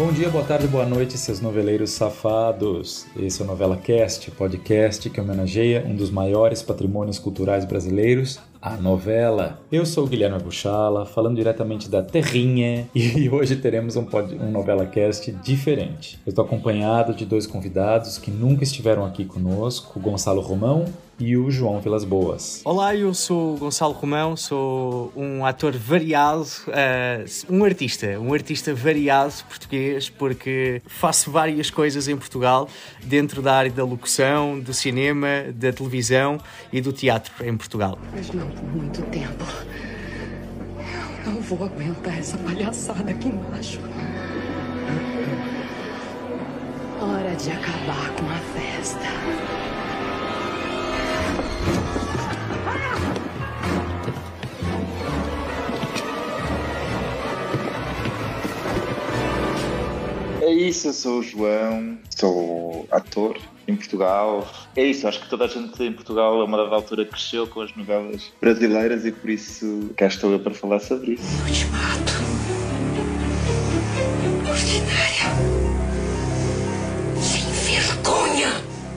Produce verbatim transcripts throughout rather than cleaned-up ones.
Bom dia, boa tarde, boa noite, seus noveleiros safados. Esse é o Novela Cast, podcast que homenageia um dos maiores patrimônios culturais brasileiros, a novela. Eu sou o Guilherme Buchala, falando diretamente da terrinha, e hoje teremos um, pod... um Novela Cast diferente. Eu estou acompanhado de dois convidados que nunca estiveram aqui conosco, o Gonçalo Romão e o João Vilas Boas. Olá, eu sou o Gonçalo Romão, sou um ator variado, uh, um artista, um artista variado português, porque faço várias coisas em Portugal, dentro da área da locução, do cinema, da televisão e do teatro em Portugal. Mas não por muito tempo. Eu não vou aguentar essa palhaçada aqui embaixo. Hora de acabar com a festa. É isso, eu sou o João, sou ator em Portugal. É isso, acho que toda a gente em Portugal a uma dada altura cresceu com as novelas brasileiras e por isso cá estou eu para falar sobre isso. Eu te mato. Ordinária. Sem vergonha.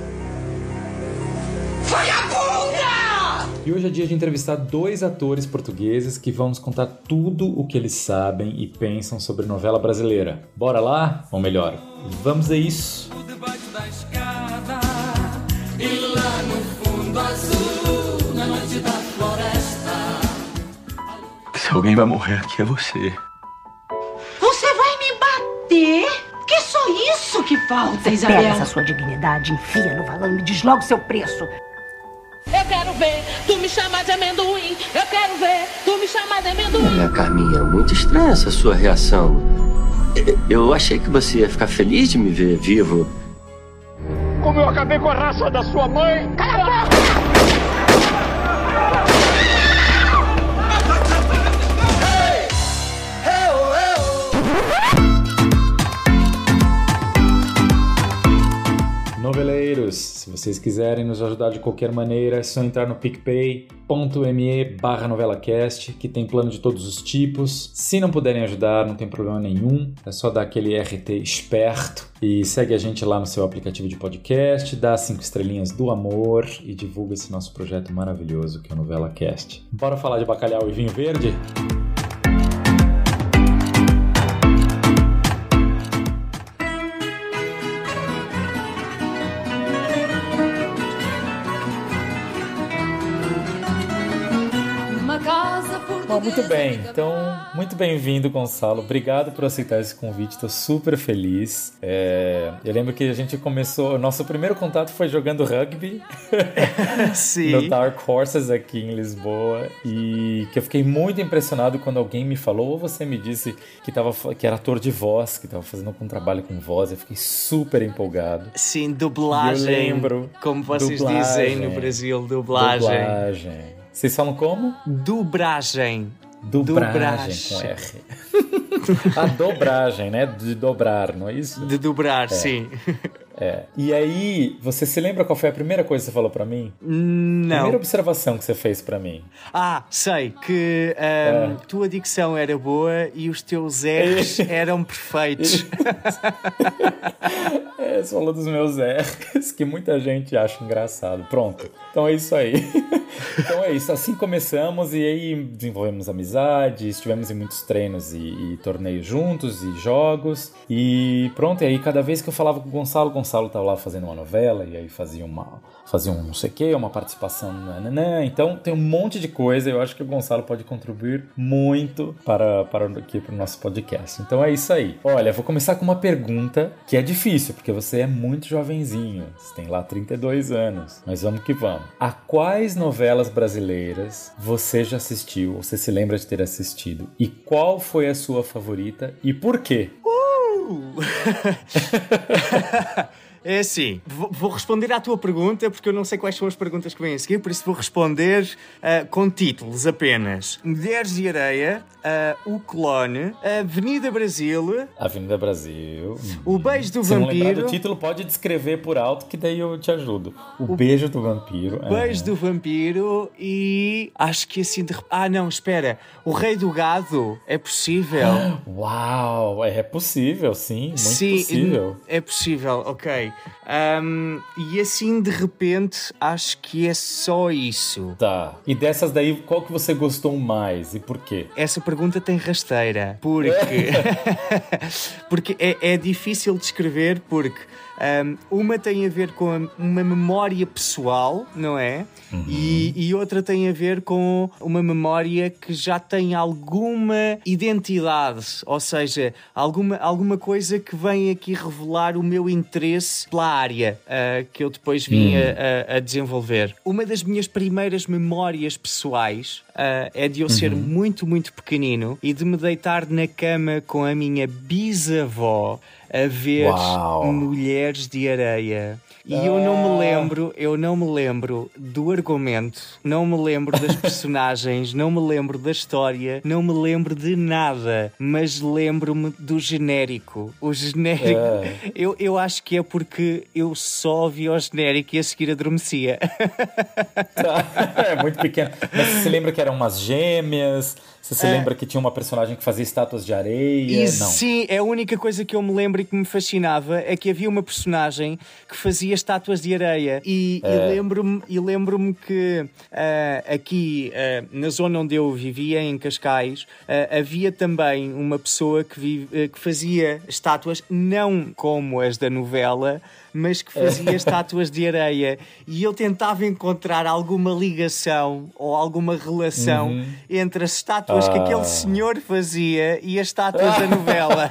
Vagabunda! E hoje é dia de entrevistar dois atores portugueses que vão nos contar tudo o que eles sabem e pensam sobre novela brasileira. Bora lá? Ou melhor, vamos a isso. Debaixo da escada e lá no fundo azul, na noite da floresta. Se alguém vai morrer aqui é você. Você vai me bater? Que só isso que falta, Isabel? Pega essa sua dignidade, enfia no valão e me diz logo seu preço. Eu quero ver tu me chamar de amendoim. Eu quero ver tu me chamar de amendoim. Olha, Carminha, muito estranha essa sua reação. Eu achei que você ia ficar feliz de me ver vivo. Como eu acabei com a raça da sua mãe. Cala a boca! Noveleiros, se vocês quiserem nos ajudar de qualquer maneira, é só entrar no picpay ponto me barra novelacast, que tem plano de todos os tipos. Se não puderem ajudar, não tem problema nenhum, é só dar aquele R T esperto e segue a gente lá no seu aplicativo de podcast, dá cinco estrelinhas do amor e divulga esse nosso projeto maravilhoso que é o Novela Cast. Bora falar de bacalhau e vinho verde? Bom, muito bem, então, muito bem-vindo, Gonçalo. Obrigado por aceitar esse convite, estou super feliz. É, eu lembro que a gente começou, o nosso primeiro contato foi jogando rugby Sim. no Dark Horses aqui em Lisboa, e que eu fiquei muito impressionado quando alguém me falou, ou você me disse que, tava, que era ator de voz, que estava fazendo algum trabalho com voz. Eu fiquei super empolgado. Sim, dublagem. Eu lembro. Como vocês dublagem, dizem no Brasil, dublagem. Dublagem. Vocês falam como? Dobragem. Dobragem com R. A dobragem, né? De dobrar, não é isso? De dobrar, é. sim. É. E aí, você se lembra qual foi a primeira coisa que você falou pra mim? Não. A primeira observação que você fez pra mim. Ah, sei, que um, é. tua dicção era boa e os teus R's eram perfeitos. É, você falou dos meus R's, que muita gente acha engraçado. Pronto, então é isso aí. Então é isso, assim começamos e aí desenvolvemos amizade, estivemos em muitos treinos e, e torneios juntos e jogos. E pronto, e aí cada vez que eu falava com o Gonçalo, o Gonçalo estava lá fazendo uma novela e aí fazia uma... fazia um não sei o que, uma participação, nananã. Então tem um monte de coisa, eu acho que o Gonçalo pode contribuir muito para, para aqui para o nosso podcast. Então é isso aí. Olha, vou começar com uma pergunta que é difícil, porque você é muito jovenzinho, você tem lá trinta e dois anos, mas vamos que vamos. A quais novelas brasileiras você já assistiu, ou você se lembra de ter assistido? E qual foi a sua favorita e por quê? Uh! É assim, vou, vou responder à tua pergunta, porque eu não sei quais são as perguntas que vêm a seguir, por isso vou responder uh, com títulos apenas. Mulheres de Areia, uh, O Clone, Avenida Brasil... Avenida Brasil... O Beijo do Se Vampiro... Se não lembrar do título, pode descrever por alto, que daí eu te ajudo. O, o Beijo do Vampiro... O Beijo é. do Vampiro e... Acho que assim... De... Ah, não, espera. O Rei do Gado, é possível? Uau, é possível, sim, muito sim, possível. É possível, ok. Um, e assim, de repente, acho que é só isso. Tá. E dessas daí, qual que você gostou mais e por quê? Essa pergunta tem rasteira. Porque... porque é, é difícil de escrever, porque... Um, uma tem a ver com uma memória pessoal, não é? Uhum. E, e outra tem a ver com uma memória que já tem alguma identidade, ou seja, alguma, alguma coisa que vem aqui revelar o meu interesse pela área uh, que eu depois vim uhum. a, a desenvolver. Uma das minhas primeiras memórias pessoais uh, é de eu ser uhum. muito, muito pequenino e de me deitar na cama com a minha bisavó a ver Uau. Mulheres de Areia. E ah. eu não me lembro, eu não me lembro do argumento, não me lembro das personagens, não me lembro da história, não me lembro de nada, mas lembro-me do genérico. O genérico, ah. eu, eu acho que é porque eu só ouvi o genérico e a seguir adormecia. É muito pequeno. Mas você se lembra que eram umas gêmeas? Você se ah. lembra que tinha uma personagem que fazia estátuas de areia? E, não. Sim, é a única coisa que eu me lembro e que me fascinava é que havia uma personagem que fazia estátuas de areia. E, é. e lembro-me e lembro-me que uh, aqui, uh, na zona onde eu vivia, em Cascais, uh, havia também uma pessoa que, vive, uh, que fazia estátuas, não como as da novela, mas que fazia estátuas de areia. E eu tentava encontrar alguma ligação ou alguma relação uhum. entre as estátuas ah. que aquele senhor fazia e as estátuas da novela.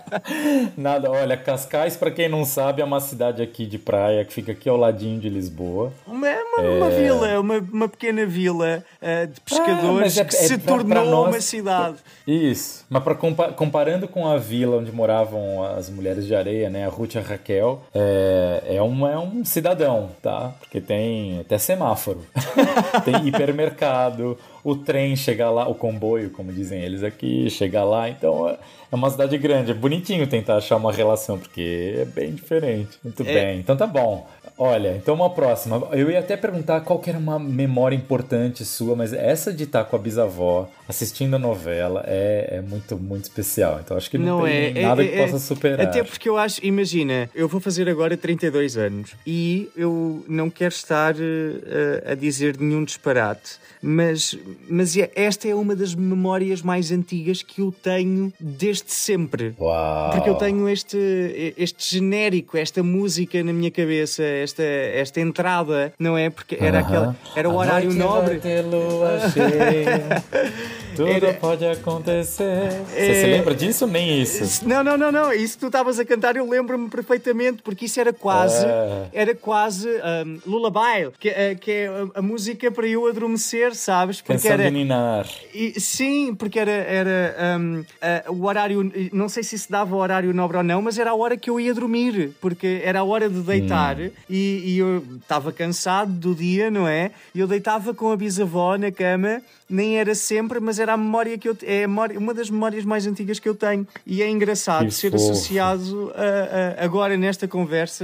Nada, olha, Cascais, para quem não sabe, é uma cidade aqui de praia que fica aqui ao ladinho de Lisboa. Uma, uma, é... uma vila, uma, uma pequena vila uh, de pescadores ah, é, que é, se pra, tornou pra nós, uma cidade. Isso, mas pra, comparando com a vila onde moravam as Mulheres de Areia, né, a Ruth e a Raquel, é, é, um, é um cidadão, tá? Porque tem até semáforo, tem hipermercado, o trem chega lá, o comboio, como dizem eles aqui, chega lá, então é uma cidade grande, é bonitinho tentar achar uma relação, porque é bem diferente. Muito é. bem, então tá bom. Olha, então uma próxima. Eu ia até perguntar qual que era uma memória importante sua, mas essa de estar com a bisavó, assistindo a novela, é, é muito, muito especial. Então acho que não, não tem é, nada é, que é, possa superar. Até porque eu acho, imagina, eu vou fazer agora trinta e dois anos e eu não quero estar uh, a dizer nenhum disparate, mas, mas esta é uma das memórias mais antigas que eu tenho desde sempre. Uau. Porque eu tenho este, este genérico, esta música na minha cabeça, esta, esta entrada, não é? Porque era, uh-huh. aquela, era o horário nobre. Vai ter lua cheia. Tudo era... pode acontecer. É... Você se lembra disso? Nem isso. Não, não, não, não. Isso que tu estavas a cantar eu lembro-me perfeitamente, porque isso era quase, é... era quase um, Lullaby, que, uh, que é a, a música para eu adormecer, sabes? Porque Canção era... de ninar. E, sim, porque era, era um, uh, o horário, não sei se se dava o horário nobre ou não, mas era a hora que eu ia dormir, porque era a hora de deitar hum. e, e eu estava cansado do dia, não é? E eu deitava com a bisavó na cama, nem era sempre, mas era a memória que eu é a memória, uma das memórias mais antigas que eu tenho. E é engraçado que ser fofo. associado a, a, agora nesta conversa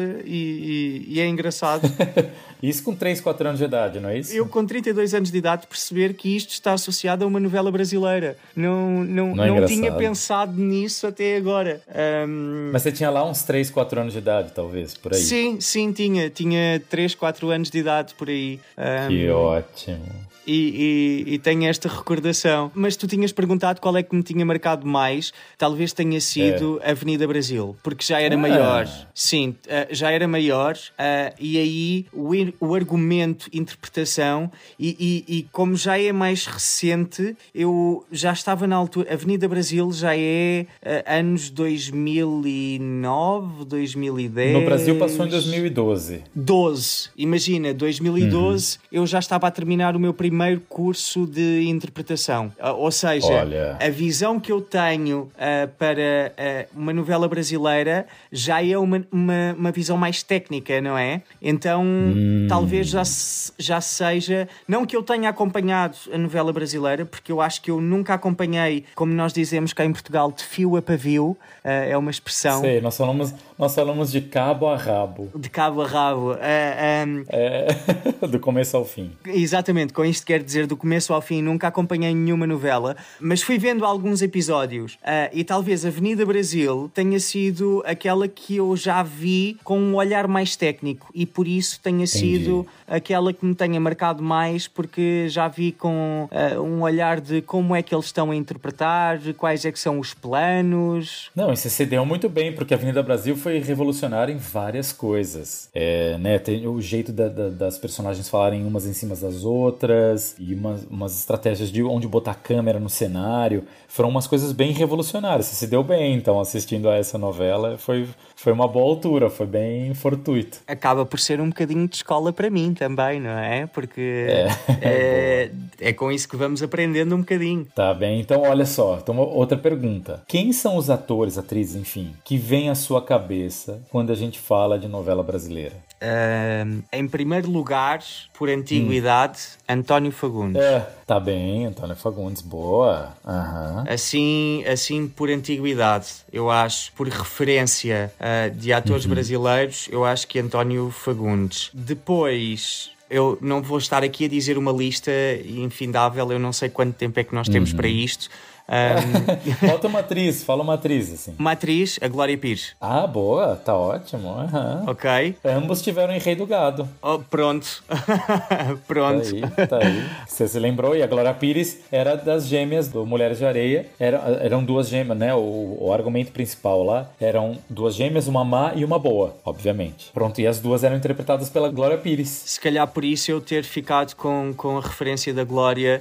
e, e, e é engraçado. Isso com três, quatro anos de idade, não é isso? Eu com trinta e dois anos de idade perceber que isto está associado a uma novela brasileira. Não, não, não, é não tinha pensado nisso até agora. Um... Mas você tinha lá uns três, quatro anos de idade, talvez, por aí? Sim, sim, tinha. Tinha três, quatro anos de idade por aí. Um... Que ótimo. E, e, e tenho esta recordação. Mas tu tinhas perguntado qual é que me tinha marcado mais. Talvez tenha sido é. Avenida Brasil, porque já era ah. maior. Sim, uh, já era maior. Uh, e aí o, o argumento, interpretação, e, e, e como já é mais recente, eu já estava na altura. Avenida Brasil já é uh, anos dois mil e nove, dois mil e dez. No Brasil passou em dois mil e doze. doze. Imagina, dois mil e doze, uhum. eu já estava a terminar o meu primeiro primeiro curso de interpretação. Ou seja, Olha. a visão que eu tenho uh, para uh, uma novela brasileira já é uma, uma, uma visão mais técnica, não é? Então, hum. talvez já, já seja... Não que eu tenha acompanhado a novela brasileira, porque eu acho que eu nunca acompanhei, como nós dizemos cá em Portugal, de fio a pavio. Uh, é uma expressão... Sei, nós falamos, nós falamos de cabo a rabo. De cabo a rabo. Uh, um... É, do começo ao fim. Exatamente, com isto quer dizer do começo ao fim. Nunca acompanhei nenhuma novela, mas fui vendo alguns episódios. Uh, e talvez Avenida Brasil tenha sido aquela que eu já vi com um olhar mais técnico. E por isso tenha Entendi. sido aquela que me tenha marcado mais, porque já vi com uh, um olhar de como é que eles estão a interpretar, quais é que são os planos. Não, e você se deu muito bem, porque a Avenida Brasil foi revolucionária em várias coisas. É, né, tem o jeito da, da, das personagens falarem umas em cima das outras, e umas, umas estratégias de onde botar a câmera no cenário. Foram umas coisas bem revolucionárias. Você se deu bem, então, assistindo a essa novela. Foi, foi uma boa altura, foi bem fortuito. Acaba por ser um bocadinho de escola para mim também, não é? Porque é, é, é com isso que vamos aprendendo um bocadinho. Tá bem, então olha só, então outra pergunta. Quem são os atores, atrizes, enfim, que vem à sua cabeça quando a gente fala de novela brasileira? Uh, em primeiro lugar, por antiguidade, hum. António Fagundes. É, tá bem, António Fagundes, boa. Uhum. Assim, assim por antiguidade, eu acho, por referência uh, de atores uhum. brasileiros, eu acho que António Fagundes. Depois... Eu não vou estar aqui a dizer uma lista infindável, eu não sei quanto tempo é que nós temos uhum. para isto. Um... Falta uma atriz, fala uma atriz assim. Uma atriz, a Glória Pires. Ah, boa, tá ótimo. Uhum. Ok. Ambos tiveram em Rei do Gado. Oh, pronto. Pronto. Tá aí, tá aí. Você se lembrou? E a Glória Pires era das gêmeas do Mulheres de Areia. Era, eram duas gêmeas, né? O, o argumento principal lá eram duas gêmeas, uma má e uma boa, obviamente. Pronto, e as duas eram interpretadas pela Glória Pires. Se calhar por isso eu ter ficado com, com a referência da Glória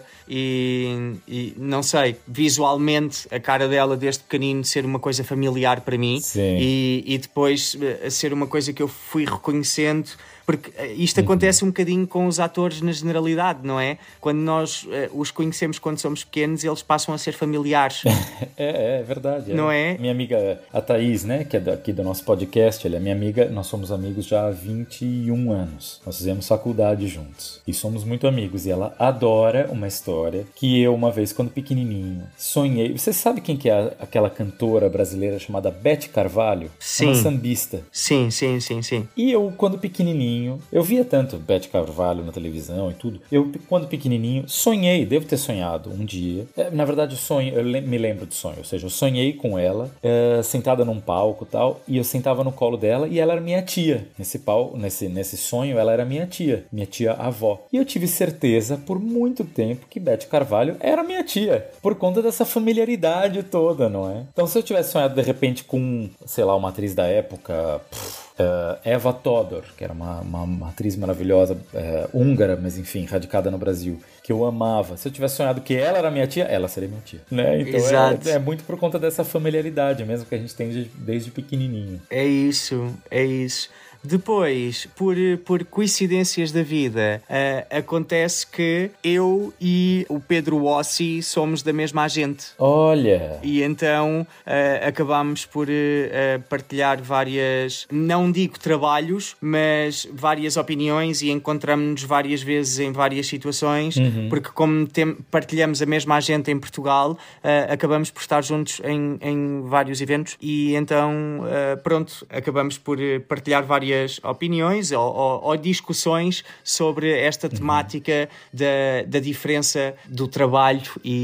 e, e não sei, visualmente a cara dela desde pequenino ser uma coisa familiar para mim. Sim. E, e depois ser uma coisa que eu fui reconhecendo, porque isto acontece um bocadinho com os atores na generalidade, não é? Quando nós uh, os conhecemos quando somos pequenos, eles passam a ser familiares. É, é verdade. Não é? é? Minha amiga, a Thaís, né, que é daqui do nosso podcast, ela é minha amiga, nós somos amigos já há vinte e um anos. Nós fizemos faculdade juntos. E somos muito amigos. E ela adora uma história que eu, uma vez, quando pequenininho, sonhei... Você sabe quem que é aquela cantora brasileira chamada Beth Carvalho? Sim. Uma sambista. Sim, sim, sim, sim. E eu, quando pequenininho, eu via tanto Beth Carvalho na televisão e tudo. Eu, quando pequenininho, sonhei, devo ter sonhado um dia. Na verdade, eu, sonho, eu me lembro do sonho. Ou seja, eu sonhei com ela, uh, sentada num palco e tal, e eu sentava no colo dela e ela era minha tia. Nesse, pal, nesse, nesse sonho, ela era minha tia, minha tia-avó. E eu tive certeza, por muito tempo, que Beth Carvalho era minha tia, por conta dessa familiaridade toda, não é? Então, se eu tivesse sonhado, de repente, com, sei lá, uma atriz da época... Pff, Uh, Eva Todor, que era uma, uma, uma atriz maravilhosa, uh, húngara, mas enfim, radicada no Brasil, que eu amava. Se eu tivesse sonhado que ela era minha tia, ela seria minha tia, né? Então é, é muito por conta dessa familiaridade mesmo que a gente tem de, desde pequenininho. É isso, é isso. Depois, por, por coincidências da vida, uh, acontece que eu e o Pedro Ossi somos da mesma agente. Olha! E então uh, acabámos por uh, partilhar várias, não digo trabalhos, mas várias opiniões e encontramos-nos várias vezes em várias situações, uhum. porque como tem, partilhamos a mesma agente em Portugal, uh, acabamos por estar juntos em, em vários eventos e então, uh, pronto, acabamos por partilhar várias opiniões ou, ou, ou discussões sobre esta temática uhum. da, da diferença do trabalho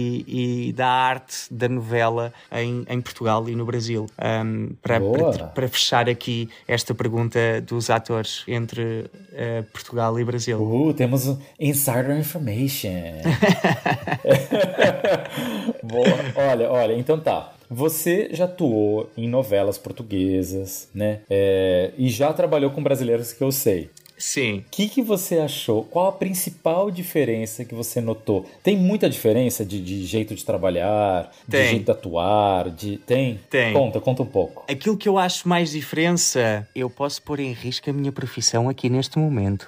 e, e da arte da novela em, em Portugal e no Brasil. Um, para, para, para fechar aqui esta pergunta dos atores entre uh, Portugal e Brasil. Uh, temos insider information. Boa. Olha, olha, então tá. Você já atuou em novelas portuguesas, né? É, e já trabalhou com brasileiros que eu sei. Sim. O que, que você achou? Qual a principal diferença que você notou? Tem muita diferença de, de jeito de trabalhar, Tem. de jeito de atuar? De... Tem? Tem. Conta, conta um pouco. Aquilo que eu acho mais diferença, eu posso pôr em risco a minha profissão aqui neste momento.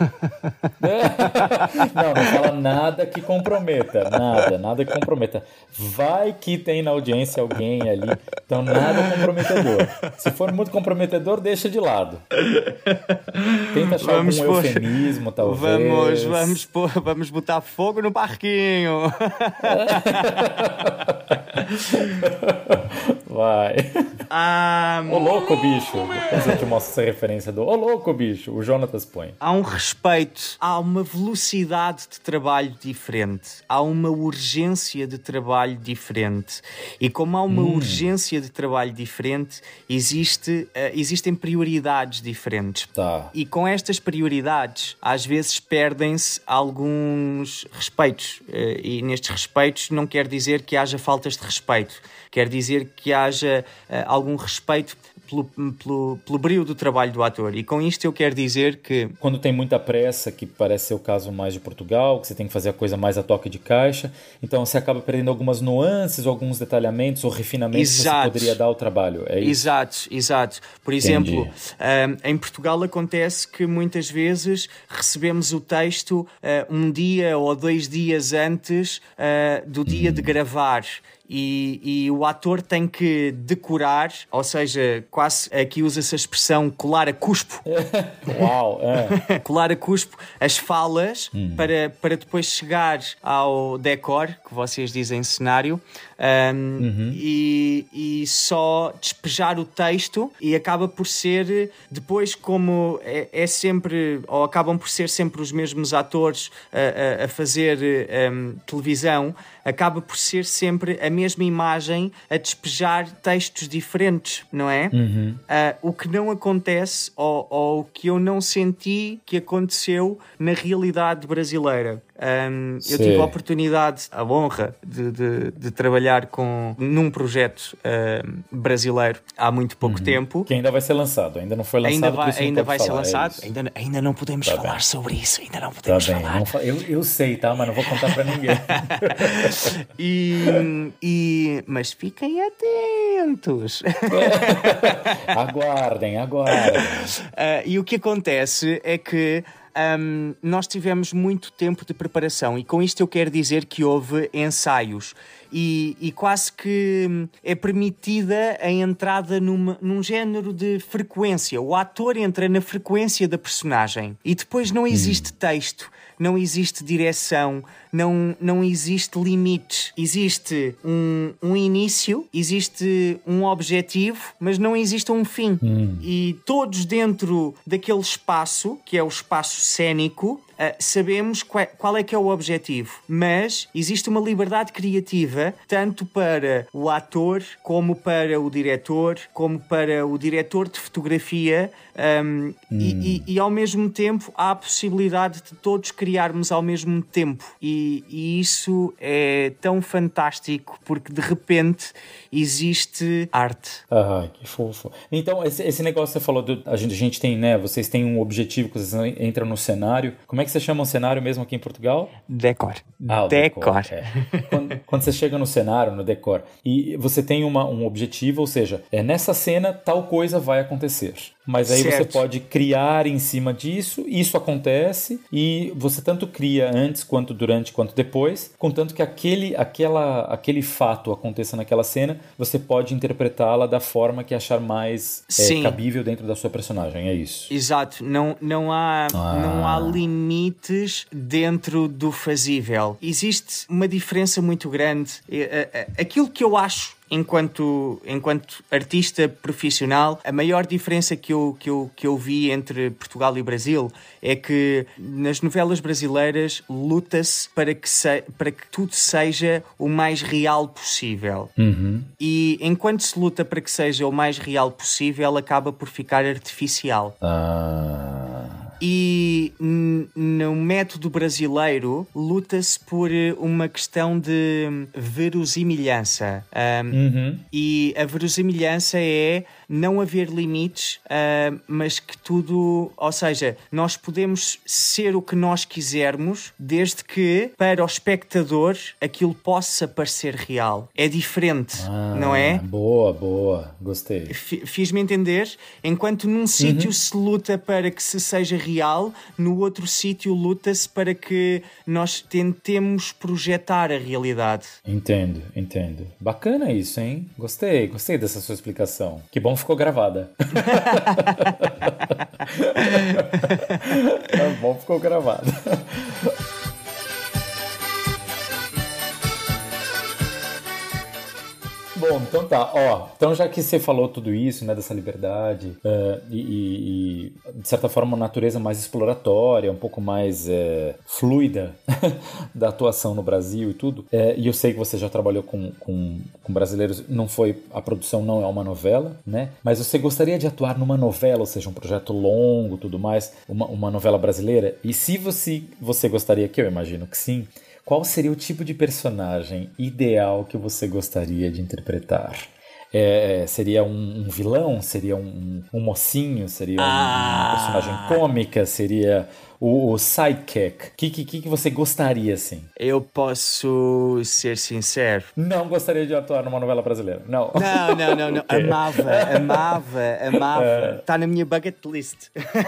Não, não fala nada que comprometa. Nada, nada que comprometa. Vai que tem na audiência alguém ali. Então, nada comprometedor. Se for muito comprometedor, deixa de lado. Tenta achar Vamos algum pôr- eufemismo, talvez. Vamos, vamos, pôr- vamos botar fogo no parquinho. Vai. Ah, Ô louco, bicho. Depois eu te mostro essa referência do Ô louco, bicho. O Jonatas põe. há um respeito, há uma velocidade de trabalho diferente, há uma urgência de trabalho diferente. E como há uma Hum. urgência de trabalho diferente, existe, eh, existem prioridades diferentes. Tá. E com estas prioridades, às vezes perdem-se alguns respeitos. Eh, E nestes respeitos não quer dizer que haja faltas de respeito. Quer dizer que haja eh, algum respeito pelo, pelo, pelo brio do trabalho do ator. E com isto eu quero dizer que... Quando tem muita pressa, que parece ser o caso mais de Portugal, que você tem que fazer a coisa mais a toque de caixa, então você acaba perdendo algumas nuances, alguns detalhamentos ou refinamentos que Exato. você poderia dar ao trabalho. É isso? Exato, exato. Por Entendi. exemplo, um, em Portugal acontece que muitas vezes recebemos o texto uh, um dia ou dois dias antes uh, do dia de gravar. E, e o ator tem que decorar, ou seja, quase aqui usa-se a expressão colar a cuspo. Uau! É. Colar a cuspo as falas para, para depois chegar ao decor, que vocês dizem cenário, um, e, e só despejar o texto, e acaba por ser, depois como é, é sempre, ou acabam por ser sempre os mesmos atores a, a, a fazer um, televisão, acaba por ser sempre a mesma imagem a despejar textos diferentes, não é? Uhum. Uh, o que não acontece, ou, ou o que eu não senti que aconteceu na realidade brasileira. Um, eu Sim. tive a oportunidade, a honra de, de, de trabalhar com, num projeto uh, brasileiro há muito pouco Uhum. tempo. Que ainda vai ser lançado. Ainda não foi lançado. Ainda por vai, isso não ainda pode vai ser falar, é lançado, isso. ainda, ainda não podemos Tá falar bem. sobre isso, ainda não Tá podemos bem. falar. Não fa- eu, eu sei, tá? Mas não vou contar pra ninguém. E, e, mas fiquem atentos. Aguardem, aguardem. Uh, e o que acontece é que um, nós tivemos muito tempo de preparação, e com isto eu quero dizer que houve ensaios. E, e quase que hum, é permitida a entrada numa, num género de frequência. O ator entra na frequência da personagem e depois não existe texto, não existe direção, não, não existe limites. Existe um, um início, existe um objetivo, mas não existe um fim. Hum. E todos dentro daquele espaço, que é o espaço cênico, Uh, sabemos qual, qual é que é o objetivo, mas existe uma liberdade criativa tanto para o ator, como para o diretor, como para o diretor de fotografia, um, Hum. e, e, e ao mesmo tempo há a possibilidade de todos criarmos ao mesmo tempo, e, e isso é tão fantástico porque de repente existe arte. Ai, que fofo. Então, esse, esse negócio que você falou, do, a, gente, a gente tem, né? Vocês têm um objetivo que vocês entram no cenário. Como é que você chama um cenário mesmo aqui em Portugal? Decor. Ah, o Decor. decor. É. Quando, quando você chega no cenário, no decor, e você tem uma, um objetivo, ou seja, é nessa cena tal coisa vai acontecer. Mas aí Certo. você pode criar em cima disso, isso acontece, e você tanto cria antes, quanto durante, quanto depois, contanto que aquele, aquela, aquele fato aconteça naquela cena, você pode interpretá-la da forma que achar mais é, Sim. cabível dentro da sua personagem, é isso. Exato, não, não, há, Ah. não há limites dentro do fazível. Existe uma diferença muito grande. É, é, é, Aquilo que eu acho enquanto, enquanto artista profissional, a maior diferença que eu, que, eu, que eu vi entre Portugal e Brasil é que nas novelas brasileiras luta-se para que, se, para que tudo seja o mais real possível. Uhum. E enquanto se luta para que seja o mais real possível, acaba por ficar artificial. Ah... E n- no método brasileiro luta-se por uma questão de verosimilhança. Um, Uhum. E a verosimilhança é não haver limites, uh, mas que tudo, ou seja, nós podemos ser o que nós quisermos, desde que para o espectador aquilo possa parecer real. É diferente, ah, não é? Boa, boa, gostei. F- Fiz-me entender? Enquanto num sítio uhum. se luta para que se seja real, no outro sítio luta-se para que nós tentemos projetar a realidade. Entendo, entendo. Bacana isso, hein? Gostei, gostei dessa sua explicação. Que bom ficou gravada. Que bom ficou gravada. Bom, então tá, ó, então já que você falou tudo isso, né, dessa liberdade uh, e, e, e, de certa forma, uma natureza mais exploratória, um pouco mais é, fluida da atuação no Brasil e tudo, é, e eu sei que você já trabalhou com, com, com brasileiros, não foi, a produção não é uma novela, né, mas você gostaria de atuar numa novela, ou seja, um projeto longo, tudo mais, uma, uma novela brasileira, e se você, você gostaria, que eu imagino que sim, qual seria o tipo de personagem ideal que você gostaria de interpretar? É, seria um, um vilão? Seria um, um mocinho? Seria um, ah. um personagem cômica? Seria o, o sidekick? O que, que, que você gostaria, assim? Eu posso ser sincero. Não gostaria de atuar numa novela brasileira. Não. Não, não, não. não. Amava, amava, amava. Está é. na minha bucket list.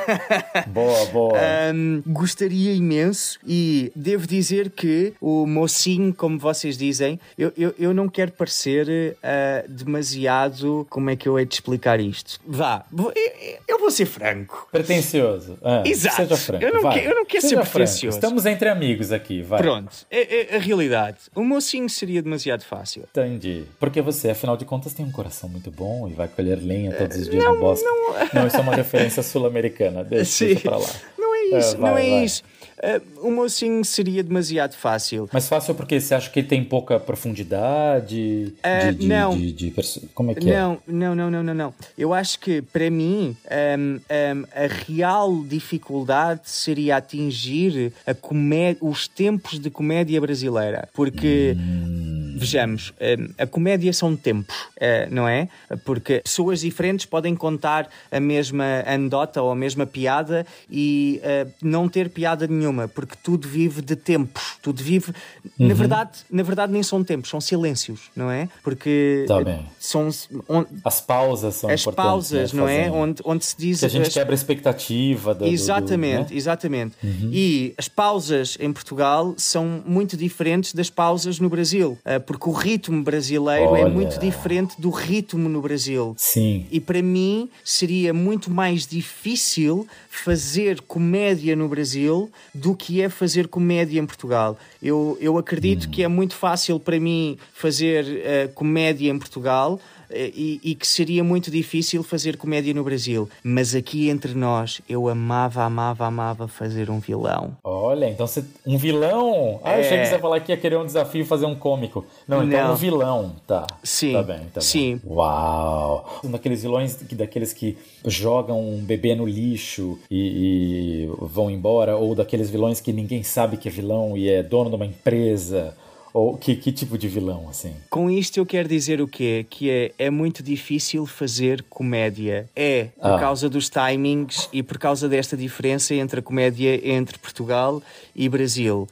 Boa, boa. Um, gostaria imenso e devo dizer que o mocinho, como vocês dizem, eu, eu, eu não quero parecer uh, demasiado... Como é que eu hei de explicar isto? Vá, eu, eu vou ser franco. Pretencioso. Ah, exato. Seja franco. Eu não, que, eu não quero seja ser pretencioso. Estamos entre amigos aqui, vai. Pronto, é, é a realidade. O mocinho seria demasiado fácil. Entendi. Porque você, afinal de contas, tem um coração muito bom e vai colher lenha todos os dias não, no bosque. Não, não, isso é uma referência sul-americana. Deixa, deixa pra lá. Não é isso, é, vai, não é vai. isso. Uh, o mocinho seria demasiado fácil. Mas fácil porque você acha que ele tem pouca profundidade? Uh, de, de, não. De, de, de, como é que não, é? Não, não, não, não, não. Eu acho que, para mim, um, um, a real dificuldade seria atingir a comé- os tempos de comédia brasileira. Porque... Hum. Vejamos, a comédia são tempos, não é? Porque pessoas diferentes podem contar a mesma anedota ou a mesma piada e não ter piada nenhuma, porque tudo vive de tempos, tudo vive... Uhum. Na verdade, na verdade nem são tempos, são silêncios, não é? Porque tá bem. São... Onde, as pausas são as importantes. As pausas, né, não é? Onde, onde se diz... Que a gente as... quebra a expectativa. Do, exatamente, do, do, né? exatamente. Uhum. E as pausas em Portugal são muito diferentes das pausas no Brasil, porque o ritmo brasileiro Olha. é muito diferente do ritmo no Brasil. Sim. E para mim seria muito mais difícil fazer comédia no Brasil do que é fazer comédia em Portugal. Eu, eu acredito hum. que é muito fácil para mim fazer uh, comédia em Portugal, E, e que seria muito difícil fazer comédia no Brasil. Mas aqui entre nós, eu amava, amava, amava fazer um vilão. Olha, então você... Um vilão? Ah, eu é... achei que você ia falar que ia querer um desafio fazer um cômico. Não, então Não. um vilão. Tá. Sim. Tá bem, tá Sim. bem. Uau. Um daqueles vilões, daqueles que jogam um bebê no lixo e, e vão embora, ou daqueles vilões que ninguém sabe que é vilão e é dono de uma empresa... Ou que, que tipo de vilão, assim? Com isto eu quero dizer o quê? Que é, é muito difícil fazer comédia. É, por ah. causa dos timings e por causa desta diferença entre a comédia entre Portugal e Brasil.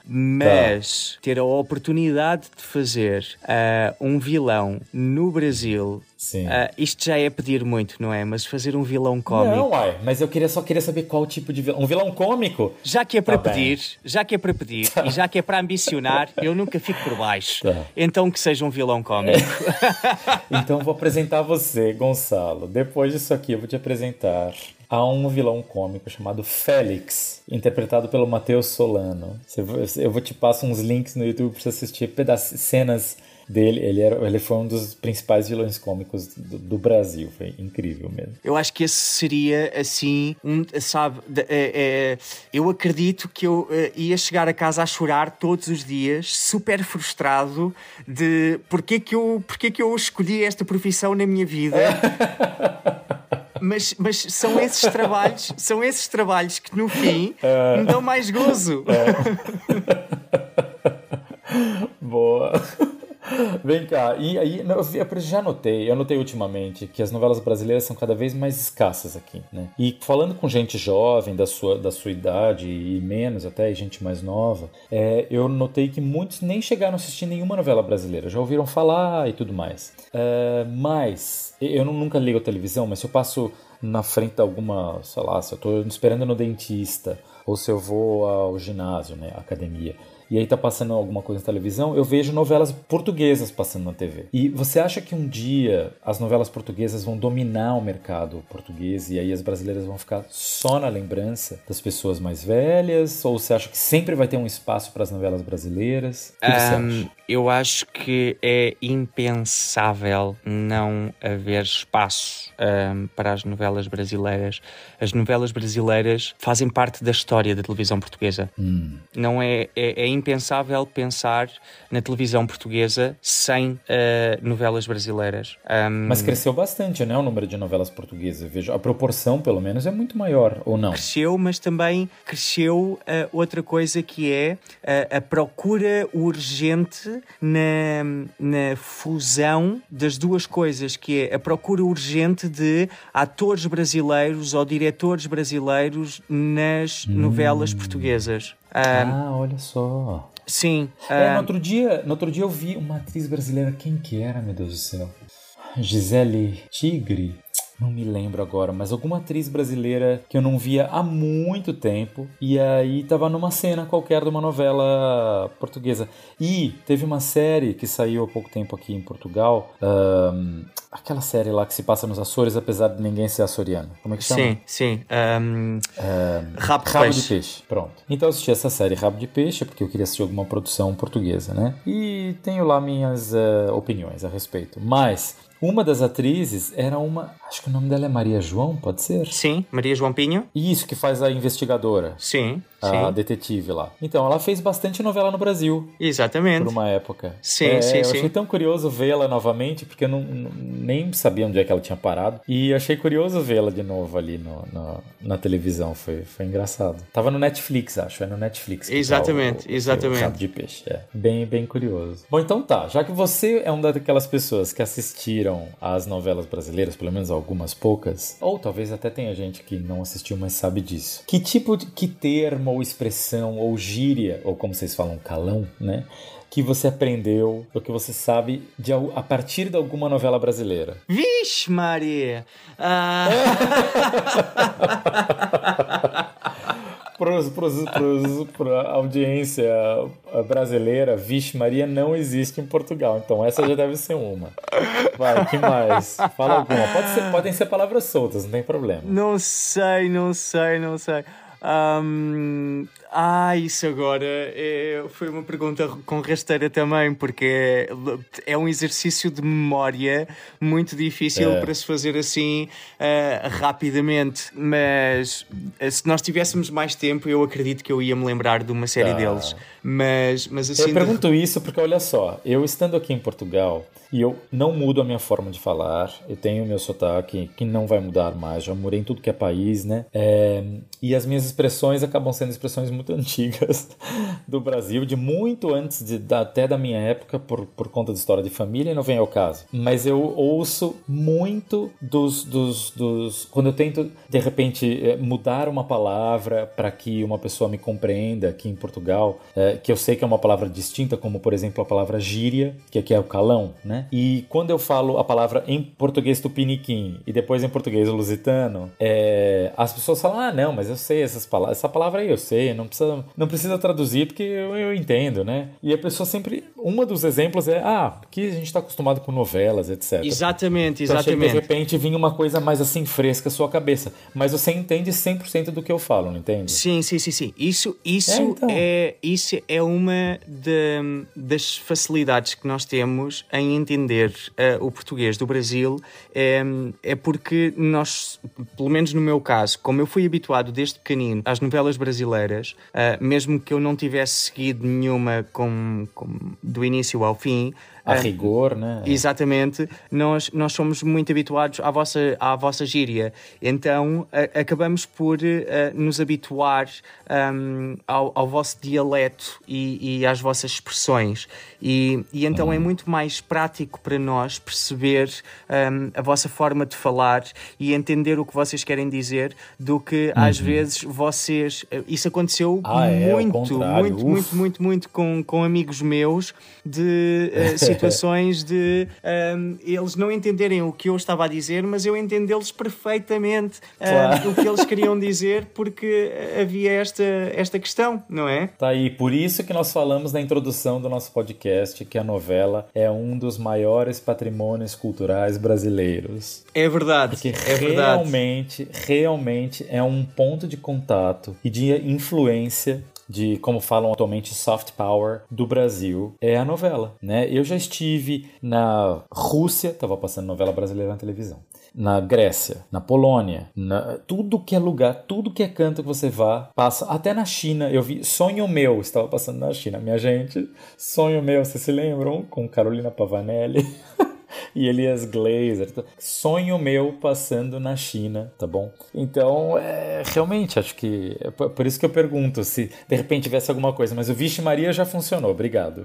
Mas ah. ter a oportunidade de fazer uh, um vilão no Brasil... Sim. Uh, isto já é pedir muito, não é? Mas fazer um vilão cómico... Não, uai, mas eu queria, só queria saber qual tipo de vilão... Um vilão cômico? Já que é para tá pedir, bem. já que é para pedir tá. e já que é para ambicionar, eu nunca fico por baixo. Tá. Então que seja um vilão cómico. É. Então vou apresentar você, Gonçalo. Depois disso aqui eu vou te apresentar a um vilão cômico chamado Félix, interpretado pelo Matheus Solano. Eu vou te passar uns links no YouTube para você assistir pedaços, cenas... dele, ele, era, ele foi um dos principais vilões cômicos do, do Brasil, foi incrível mesmo. Eu acho que esse seria assim, um, sabe, é, é, eu acredito que eu é, ia chegar a casa a chorar todos os dias, super frustrado de porque que eu, porque que eu escolhi esta profissão na minha vida. Mas, mas são esses trabalhos, são esses trabalhos que no fim me dão mais gozo. Boa. Vem cá, e aí, eu já notei, eu notei ultimamente que as novelas brasileiras são cada vez mais escassas aqui, né? E falando com gente jovem, da sua, da sua idade e menos até, e gente mais nova, é, eu notei que muitos nem chegaram a assistir nenhuma novela brasileira, já ouviram falar e tudo mais. É, mas, eu nunca ligo a televisão, mas se eu passo na frente de alguma, sei lá, se eu tô esperando no dentista, ou se eu vou ao ginásio, né, academia, e aí tá passando alguma coisa na televisão, eu vejo novelas portuguesas passando na T V. E você acha que um dia as novelas portuguesas vão dominar o mercado português e aí as brasileiras vão ficar só na lembrança das pessoas mais velhas? Ou você acha que sempre vai ter um espaço para as novelas brasileiras? O que você um, acha? Eu acho que é impensável não haver espaço um, para as novelas brasileiras. As novelas brasileiras fazem parte da história da televisão portuguesa. Hum. Não é, é, é impensável pensar na televisão portuguesa sem uh, novelas brasileiras. Um, Mas cresceu bastante, né, o número de novelas portuguesas. Eu vejo, a proporção, pelo menos, é muito maior, ou não? Cresceu, mas também cresceu uh, outra coisa que é uh, a procura urgente na, na fusão das duas coisas, que é a procura urgente de atores brasileiros ou diretores brasileiros nas hum. novelas portuguesas. Ah, olha só. Sim. É, um... no, outro dia, no outro dia eu vi uma atriz brasileira, quem que era, meu Deus do céu? Gisele Tigre? Não me lembro agora, mas alguma atriz brasileira que eu não via há muito tempo, e aí tava numa cena qualquer de uma novela portuguesa. E teve uma série que saiu há pouco tempo aqui em Portugal, um, aquela série lá que se passa nos Açores, apesar de ninguém ser açoriano. Como é que chama? Sim, sim. Um... Um, Rabo, de, Rabo peixe. de Peixe. Pronto. Então eu assisti essa série Rabo de Peixe, porque eu queria assistir alguma produção portuguesa, né? E tenho lá minhas uh, opiniões a respeito. Mas uma das atrizes era uma... Acho que o nome dela é Maria João, pode ser? Sim, Maria João Pinho. Isso, que faz a investigadora. Sim, a sim. detetive lá. Então, ela fez bastante novela no Brasil. Exatamente. Por uma época. Sim, é, sim, eu sim. achei tão curioso vê-la novamente, porque eu não, nem sabia onde é que ela tinha parado. E achei curioso vê-la de novo ali no, no, na televisão. Foi, foi engraçado. Tava no Netflix, acho. É no Netflix. Que exatamente, tá o, o, exatamente. O Rabo de Peixe. É. Bem, bem curioso. Bom, então tá. Já que você é uma daquelas pessoas que assistiram às novelas brasileiras, pelo menos algumas poucas, ou talvez até tenha gente que não assistiu, mas sabe disso. Que tipo de... Que termo ou expressão ou gíria, ou como vocês falam, calão, né? Que você aprendeu, ou que você sabe de, a partir de alguma novela brasileira? Vixe, Maria! Ah... Para a audiência brasileira, Vixe Maria não existe em Portugal. Então essa já deve ser uma. Vai, que mais? Fala alguma. Pode ser, podem ser palavras soltas, não tem problema. Não sei, não sei, não sei. Um, ah, isso agora é, foi uma pergunta com rasteira também, porque é, é um exercício de memória muito difícil é. para se fazer assim uh, rapidamente. Mas se nós tivéssemos mais tempo, eu acredito que eu ia me lembrar de uma série ah. deles. Mas, mas assim, eu pergunto de... isso porque, olha só, eu estando aqui em Portugal e eu não mudo a minha forma de falar, eu tenho o meu sotaque que não vai mudar mais, já morei em tudo que é país, né? É, e as minhas expressões acabam sendo expressões muito antigas do Brasil, de muito antes de, da, até da minha época, por, por conta de história de família, e não vem ao caso. Mas eu ouço muito dos, dos, dos... Quando eu tento, de repente, mudar uma palavra para que uma pessoa me compreenda aqui em Portugal, é, que eu sei que é uma palavra distinta, como, por exemplo, a palavra gíria, que aqui é o calão, né? E quando eu falo a palavra em português tupiniquim e depois em português lusitano, é, as pessoas falam, ah, não, mas eu sei essas palavras, essa palavra aí eu sei, não precisa, não precisa traduzir porque eu, eu entendo, né? E a pessoa sempre, um dos exemplos é, ah, aqui a gente está acostumado com novelas, etcétera. Exatamente, então, exatamente. Achei que de repente vinha uma coisa mais assim fresca à sua cabeça, mas você entende cem por cento do que eu falo, não entende? Sim, sim, sim, sim. Isso, isso, é, então. é, isso é uma de, das facilidades que nós temos em entender uh, o português do Brasil, é, é porque nós, pelo menos no meu caso, como eu fui habituado desde pequenino assim, às novelas brasileiras, uh, mesmo que eu não tivesse seguido nenhuma com, com, do início ao fim, a rigor, né? Exatamente, nós, nós somos muito habituados à vossa, à vossa gíria, então a, acabamos por uh, nos habituar um, ao, ao vosso dialeto e, e às vossas expressões, e, e então hum. é muito mais prático para nós perceber um, a vossa forma de falar e entender o que vocês querem dizer do que uhum. às vezes vocês... Isso aconteceu ah, muito, é, muito, muito, muito, muito com, com amigos meus de... Uh, situações de um, eles não entenderem o que eu estava a dizer, mas eu entendê-los perfeitamente claro. um, o que eles queriam dizer, porque havia esta, esta questão, não é? Tá aí, por isso que nós falamos na introdução do nosso podcast que a novela é um dos maiores patrimônios culturais brasileiros. É verdade, porque é realmente, verdade. realmente é um ponto de contato e de influência de, como falam atualmente, soft power do Brasil, é a novela, né? Eu já estive na Rússia, estava passando novela brasileira na televisão, na Grécia, na Polônia, na, tudo que é lugar, tudo que é canto que você vá, passa, até na China, eu vi Sonho Meu, estava passando na China, minha gente, Sonho Meu, vocês se lembram? Com Carolina Pavanelli... e Elias Glazer, Sonho Meu passando na China, tá bom? Então, é, realmente, acho que é por isso que eu pergunto se de repente tivesse alguma coisa, mas o Vixe Maria já funcionou, obrigado.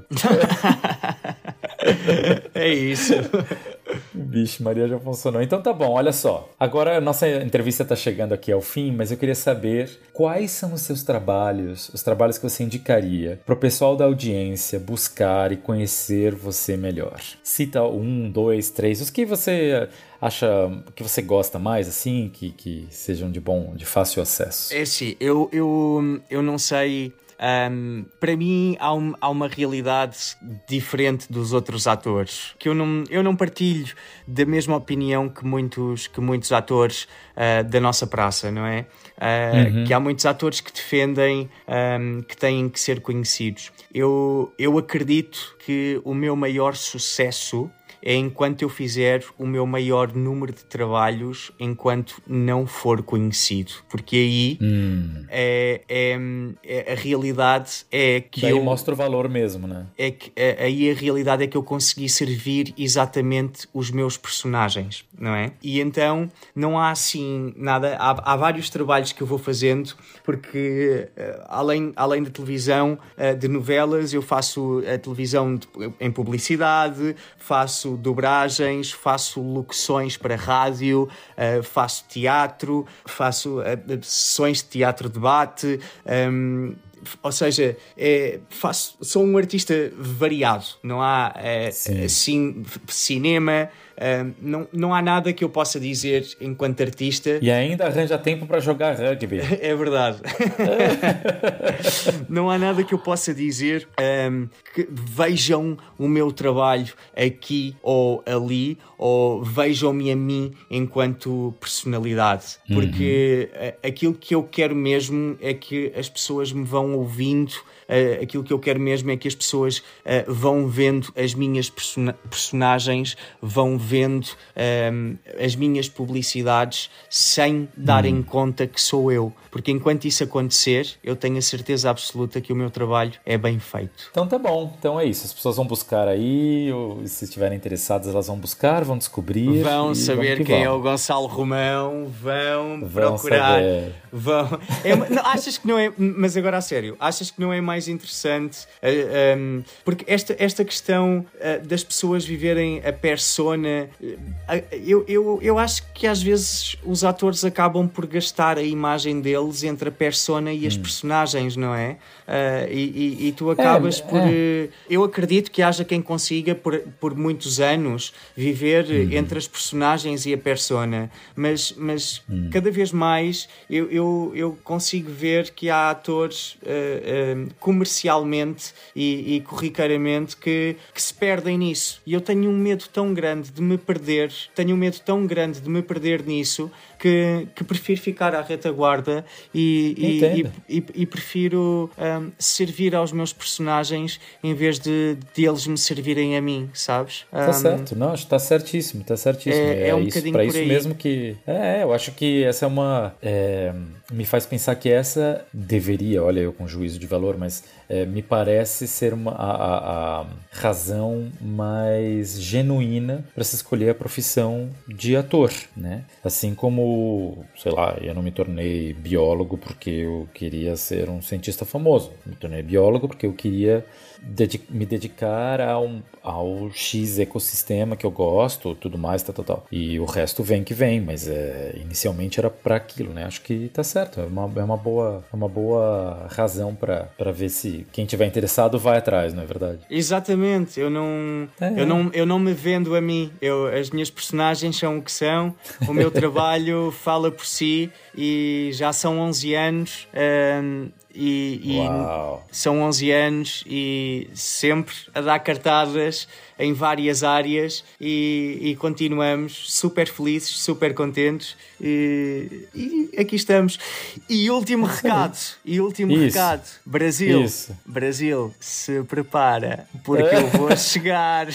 É isso. Vixe Maria já funcionou. Então tá bom, olha só. Agora a nossa entrevista está chegando aqui ao fim, mas eu queria saber quais são os seus trabalhos, os trabalhos que você indicaria para o pessoal da audiência buscar e conhecer você melhor. Cita um, dois, três, os que você acha que você gosta mais, assim, que, que sejam de bom, de fácil acesso. É sim, eu, eu, eu não sei... Um, para mim há, um, há uma realidade diferente dos outros atores, que eu não, eu não partilho da mesma opinião que muitos, que muitos atores uh, da nossa praça, não é? Uh, uhum. Que há muitos atores que defendem um, que têm que ser conhecidos. Eu, eu acredito que o meu maior sucesso é enquanto eu fizer o meu maior número de trabalhos enquanto não for conhecido. Porque aí hum. é, é, é, a realidade é que Daí eu... mostra o valor mesmo, né? É que, é, aí a realidade é que eu consegui servir exatamente os meus personagens, não é? E então não há assim nada... Há, há vários trabalhos que eu vou fazendo, porque uh, além, além da televisão, uh, de novelas, eu faço a televisão de, em publicidade, faço dobragens, faço locuções para rádio, uh, faço teatro, faço uh, sessões de teatro-debate, um, ou seja, é, faço, sou um artista variado, não há é, assim, cinema, é, não, não há nada que eu possa dizer enquanto artista. E ainda arranja tempo para jogar rugby. É verdade. Não há nada que eu possa dizer um, que vejam o meu trabalho aqui ou ali, ou vejam-me a mim enquanto personalidade, porque uhum. aquilo que eu quero mesmo é que as pessoas me vão ouvindo, uh, aquilo que eu quero mesmo é que as pessoas uh, vão vendo as minhas persona- personagens, vão vendo um, as minhas publicidades sem darem hum. conta que sou eu, porque enquanto isso acontecer, eu tenho a certeza absoluta que o meu trabalho é bem feito. Então tá bom, então é isso, as pessoas vão buscar aí, ou se estiverem interessadas elas vão buscar, vão descobrir, vão saber quem vão. é o Gonçalo Romão, vão, vão procurar, saber. vão. É, não, achas que não é, mas agora a sério, achas que não é mais interessante, uh, um, porque esta, esta questão uh, das pessoas viverem a persona, uh, eu, eu, eu acho que às vezes os atores acabam por gastar a imagem deles entre a persona e as hum. personagens, não é? Uh, e, e, e tu acabas é, por... É. Eu acredito que haja quem consiga por, por muitos anos viver hum. entre as personagens e a persona, mas, mas hum. cada vez mais eu, eu, eu consigo ver que há atores uh, uh, comercialmente e, e corriqueiramente que, que se perdem nisso. E eu tenho um medo tão grande de me perder, tenho um medo tão grande de me perder nisso que, que prefiro ficar à retaguarda e, e, e, e, e prefiro um, servir aos meus personagens em vez de, de eles me servirem a mim, sabes? Tá um, certo, não, está certíssimo, está certíssimo. É, é um isso, bocadinho pra por isso aí. mesmo que... É, eu acho que essa é uma... É, me faz pensar que essa deveria, olha eu com juízo de valor, mas é, me parece ser uma, a, a, a razão mais genuína para se escolher a profissão de ator, né? Assim como, sei lá, eu não me tornei biólogo porque eu queria ser um cientista famoso. Me tornei biólogo porque eu queria dedica- me dedicar ao, ao X ecossistema que eu gosto, tudo mais, tal, tal, tal. E o resto vem que vem, mas é, inicialmente era para aquilo, né? Acho que tá certo, é uma, é uma, boa, é uma boa razão para ver se quem tiver interessado vai atrás, não é verdade? Exatamente, eu não, é. eu não, eu não me vendo a mim, eu, as minhas personagens são o que são, o meu trabalho fala por si e já são onze anos um, e, e são onze anos e sempre a dar cartadas em várias áreas e, e continuamos super felizes, super contentes e, e aqui estamos. E último recado, e último Isso. recado, Brasil, Isso. Brasil, se prepara, porque eu vou chegar.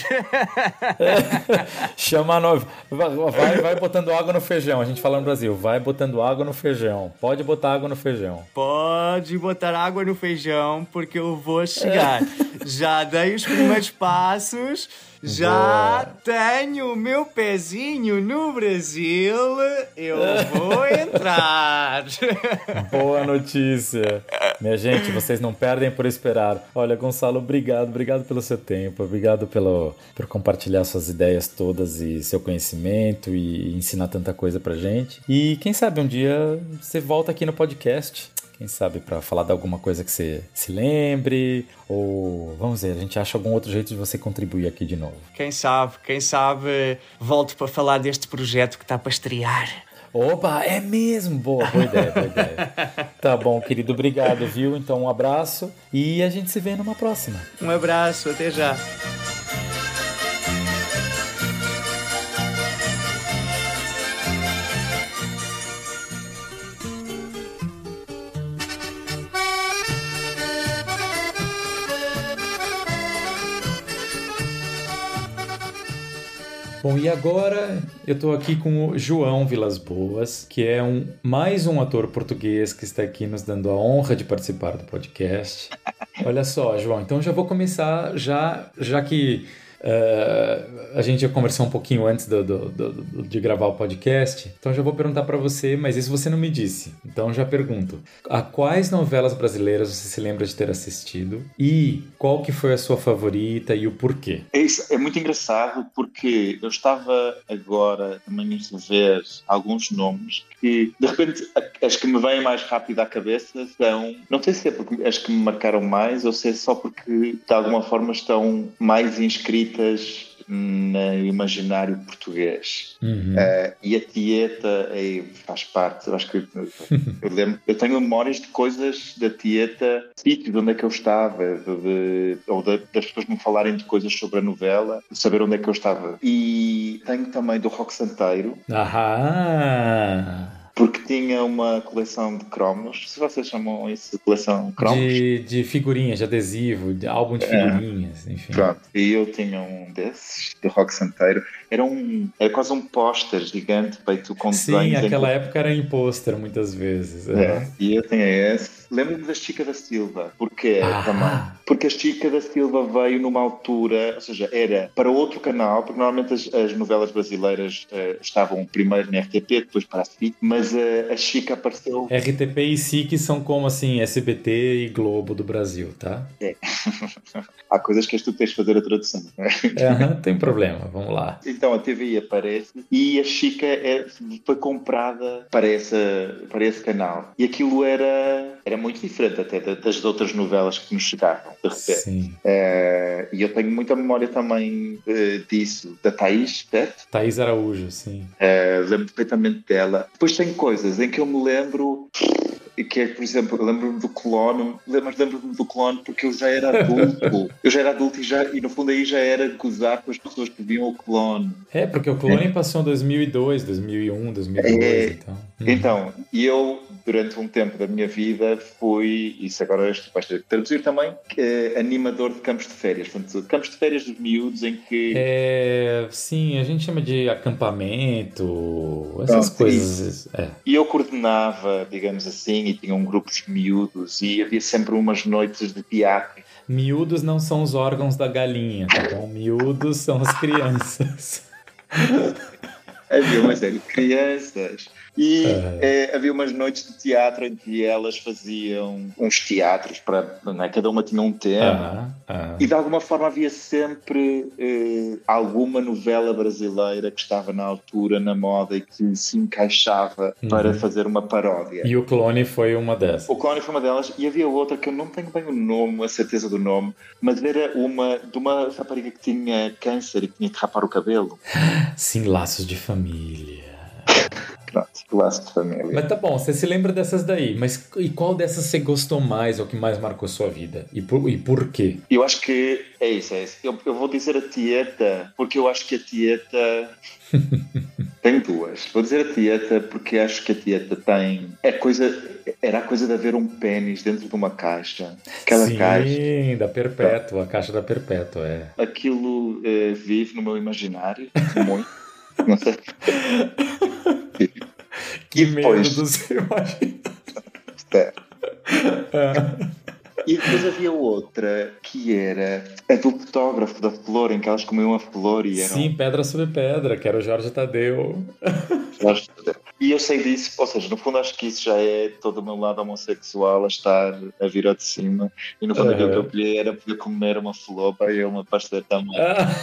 Chama a nova. Vai, vai botando água no feijão. A gente fala no Brasil. Vai botando água no feijão. Pode botar água no feijão. Pode botar água no feijão, porque eu vou chegar. Já dei os primeiros passos. Já Boa. Tenho o meu pezinho no Brasil. Eu vou entrar. Boa notícia. Minha gente, vocês não perdem por esperar. Olha, Gonçalo, obrigado. Obrigado pelo seu tempo. Obrigado pelo, por compartilhar suas ideias todas e seu conhecimento e ensinar tanta coisa pra gente. E quem sabe um dia você volta aqui no podcast. Quem sabe para falar de alguma coisa que você se lembre, ou vamos ver, a gente acha algum outro jeito de você contribuir aqui de novo. Quem sabe, quem sabe volto para falar deste projeto que está para estrear. Opa, é mesmo? Boa, boa ideia, boa ideia. Tá bom, querido, obrigado, viu? Então um abraço e a gente se vê numa próxima. Um abraço, até já. Bom, e agora eu tô aqui com o João Vilas Boas, que é um, mais um ator português que está aqui nos dando a honra de participar do podcast. Olha só, João, então já vou começar, já, já que uh, a gente já conversou um pouquinho antes do, do, do, do, de gravar o podcast, então já vou perguntar para você, mas isso você não me disse. Então já pergunto, a quais novelas brasileiras você se lembra de ter assistido e qual que foi a sua favorita e o porquê? É, isso, é muito engraçado porque eu estava agora também a ver alguns nomes que de repente as que me vêm mais rápido à cabeça são, não sei se é porque as que me marcaram mais ou se é só porque de alguma forma estão mais inscritas no imaginário português. Uhum. Uh, e a Tieta é, faz parte, eu acho que eu, lembro, eu tenho memórias de coisas da Tieta, sítios onde é que eu estava, de, de, ou de, das pessoas me falarem de coisas sobre a novela, de saber onde é que eu estava. E tenho também do Rock Santeiro. Aham! Porque tinha uma coleção de cromos, se vocês chamam isso de coleção de cromos. De, de figurinhas, de adesivo, de álbum de figurinhas, é. Enfim. Pronto, e eu tinha um desses, do Rock Santeiro. Era, um, era quase um póster gigante feito com desenhos. Sim, naquela em... época era em pôster muitas vezes. É. É. E eu tinha esse. Lembro-me da Chica da Silva, porque ah. também. Porque a Chica da Silva veio numa altura, ou seja, era para outro canal, porque normalmente as, as novelas brasileiras uh, estavam primeiro na R T P, depois para a S I C, mas uh, a Chica apareceu... R T P e S I C são como assim, S B T e Globo do Brasil, tá? É. Há coisas que tu tens de fazer a tradução. É, não tem problema, vamos lá. Então a T V I aparece e a Chica é, foi comprada para, essa, para esse canal. E aquilo era, era muito diferente até das outras novelas que nos chegavam, de repente. Sim. Uh, e eu tenho muita memória também uh, disso, da Thaís, certo? Thaís Araújo, sim. Uh, lembro perfeitamente dela. Depois tem coisas em que eu me lembro... que é, por exemplo, eu lembro-me do Clone, mas lembro-me do Clone porque eu já era adulto. Eu já era adulto e, já, e no fundo aí já era gozar com as pessoas que viam o Clone. É, porque o Clone é. passou em dois mil e dois, dois mil e um, dois mil e dois, é, então. Então, e eu, durante um tempo da minha vida, fui, isso agora este vais ter que traduzir também, que, animador de campos de férias. Portanto, campos de férias dos miúdos em que... É, sim, a gente chama de acampamento, essas Pronto, coisas. É. E eu coordenava, digamos assim, e tinha um grupo de miúdos e havia sempre umas noites de teatro. Miúdos não são os órgãos da galinha, então miúdos são as crianças. Havia uma série de crianças e uhum. é, havia umas noites de teatro em que elas faziam uns teatros, para, né, cada uma tinha um tema uhum. Uhum. e de alguma forma havia sempre eh, alguma novela brasileira que estava na altura, na moda e que se encaixava uhum. para fazer uma paródia. E o Clone foi uma dessas. O Clone foi uma delas e havia outra que eu não tenho bem o nome, a certeza do nome, mas era uma de uma rapariga que tinha câncer e que tinha que rapar o cabelo. Sim, Laços de Família. Pronto, Laços de Família. Mas tá bom, você se lembra dessas daí, mas e qual dessas você gostou mais ou que mais marcou sua vida? E por, e por quê? Eu acho que é isso, é isso. Eu, eu vou dizer a Tieta, porque eu acho que a Tieta... Tem duas. Vou dizer a Tieta porque acho que a Tieta tem... É coisa... Era a coisa de haver um pênis dentro de uma caixa. Aquela Sim, caixa. Sim, da Perpétua, a caixa da Perpétua, é. Aquilo eh, vive no meu imaginário, muito. Não sei. Que medo do seu imaginário. Sério. E depois havia outra que era a do fotógrafo da flor, em que elas comiam a flor e eram... Sim, Pedra sobre Pedra, que era o Jorge Tadeu. Jorge Tadeu. E eu sei disso, ou seja, no fundo acho que isso já é todo o meu lado homossexual a estar a vir ao de cima. E no fundo uhum. aquilo que eu queria era poder comer uma flor para eu uma pasta também.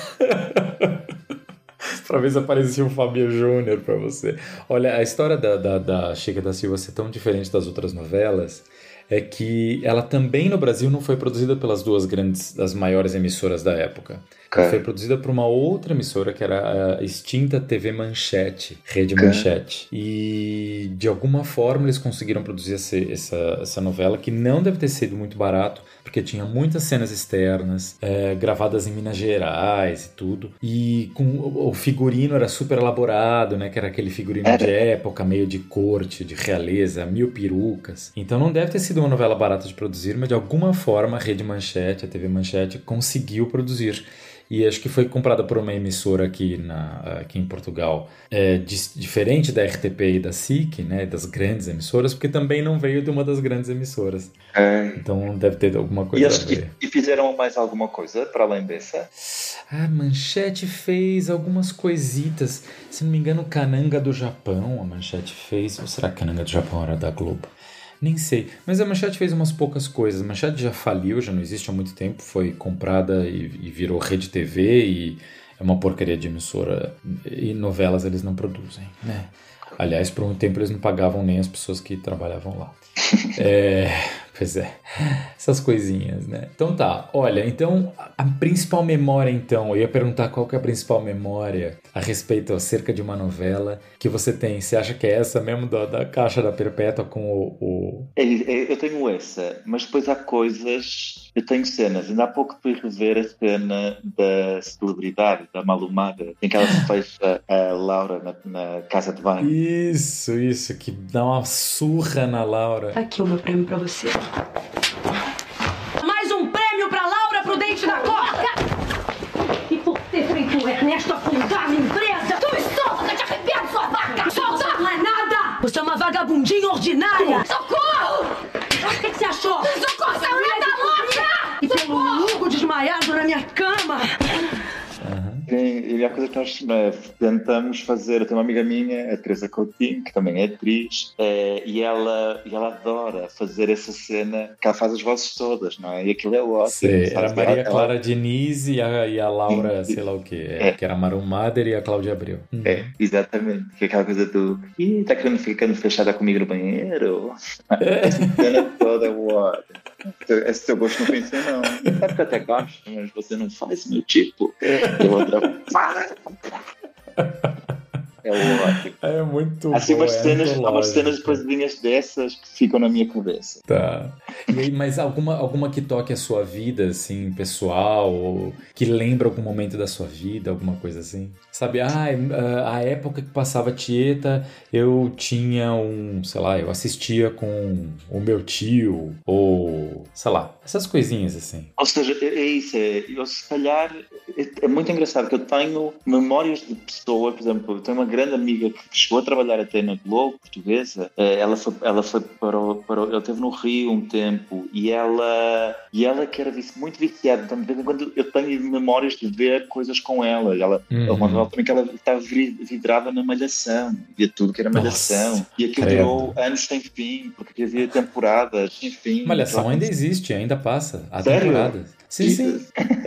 Pra ver se aparecia o Fábio Júnior pra você. Olha, a história da, da, da Chica da Silva ser tão diferente das outras novelas é que ela também no Brasil não foi produzida pelas duas grandes, as maiores emissoras da época. Ela é. foi produzida por uma outra emissora que era a extinta T V Manchete, Rede é. Manchete. E de alguma forma eles conseguiram produzir essa, essa, essa novela, que não deve ter sido muito barato, porque tinha muitas cenas externas, é, gravadas em Minas Gerais e tudo. E com, o figurino era super elaborado, né? Que era aquele figurino de época, meio de corte, de realeza, mil perucas. Então não deve ter sido uma novela barata de produzir, mas de alguma forma a Rede Manchete, a T V Manchete, conseguiu produzir. E acho que foi comprada por uma emissora aqui, na, aqui em Portugal, é, di- diferente da R T P e da S I C, né, das grandes emissoras, porque também não veio de uma das grandes emissoras. É. Então deve ter alguma coisa e, a ver. E, e fizeram mais alguma coisa para além dessa? A Manchete fez algumas coisitas. Se não me engano, Cananga do Japão, a Manchete fez. Ou será que Cananga do Japão era da Globo? Nem sei, mas a Manchete fez umas poucas coisas. A Manchete já faliu, já não existe há muito tempo, foi comprada e, e virou Rede T V e é uma porcaria de emissora. E novelas eles não produzem, né? Aliás, por um tempo eles não pagavam nem as pessoas que trabalhavam lá. É, pois é, essas coisinhas, né? Então tá, olha, então a principal memória, então, eu ia perguntar qual que é a principal memória a respeito acerca de uma novela que você tem. Você acha que é essa mesmo da, da Caixa da Perpétua com o... o... É, é, eu tenho essa, mas depois há coisas, eu tenho cenas. Ainda há pouco fui rever a cena da celebridade, da Malumada, em que ela se fecha a Laura na, na casa de banho. Isso, isso, que dá uma surra na Laura. Aqui o meu prêmio pra você. Mais um prêmio pra Laura Prudente da Costa! E por ter feito o Ernesto afundar minha empresa! Tu me solta, te arrebento, sua vaca! Solta! Não é nada! Você é uma vagabundinha ordinária! Socorro! O que, que você achou? Socorro, essa mulher tá louca! E pelo Hugo desmaiado na minha cama! Sim, e a coisa que nós né, tentamos fazer, eu tenho uma amiga minha, a Teresa Coutinho, que também é atriz, é, e, ela, e ela adora fazer essa cena, que ela faz as vozes todas, não é? E aquilo é ótimo. Sim, era a Maria ela, Clara ela... Diniz e a, e a Laura, sei lá o quê, é, é. que era a Maru Mader e a Cláudia Abreu. Hum. É, exatamente, que é aquela coisa do, ih, tá querendo ficando fechada comigo no banheiro? É. Essa cena toda é ótima. Esse teu gosto não pensei não. Sabe que eu até gosto, mas você não faz meu tipo. E outra É ótimo. É muito Há, assim, bom, umas é cenas, há umas antológico. cenas de coisinhas dessas que ficam na minha cabeça. Tá. E aí, mas alguma, alguma que toque a sua vida, assim, pessoal, ou que lembra algum momento da sua vida, alguma coisa assim? Sabe, ah, a época que passava Tieta, eu tinha um, sei lá, eu assistia com o meu tio, ou, sei lá, essas coisinhas assim. Ou seja, é, é isso, é, eu se calhar, é, é muito engraçado que eu tenho memórias de pessoas, por exemplo, eu tenho uma grande amiga que chegou a trabalhar até na Globo, portuguesa, ela foi, ela foi para o, para o, ela esteve no Rio um tempo, e ela, e ela que era muito viciada, então de vez em quando eu tenho memórias de ver coisas com ela, ela, Uhum. uma também que ela estava vidrada na Malhação, via tudo que era Malhação. Nossa, e aquilo credo. durou anos sem fim, porque havia temporadas sem fim. Malhação ainda existe, ainda passa. Há Sério? temporadas. Sim, sim.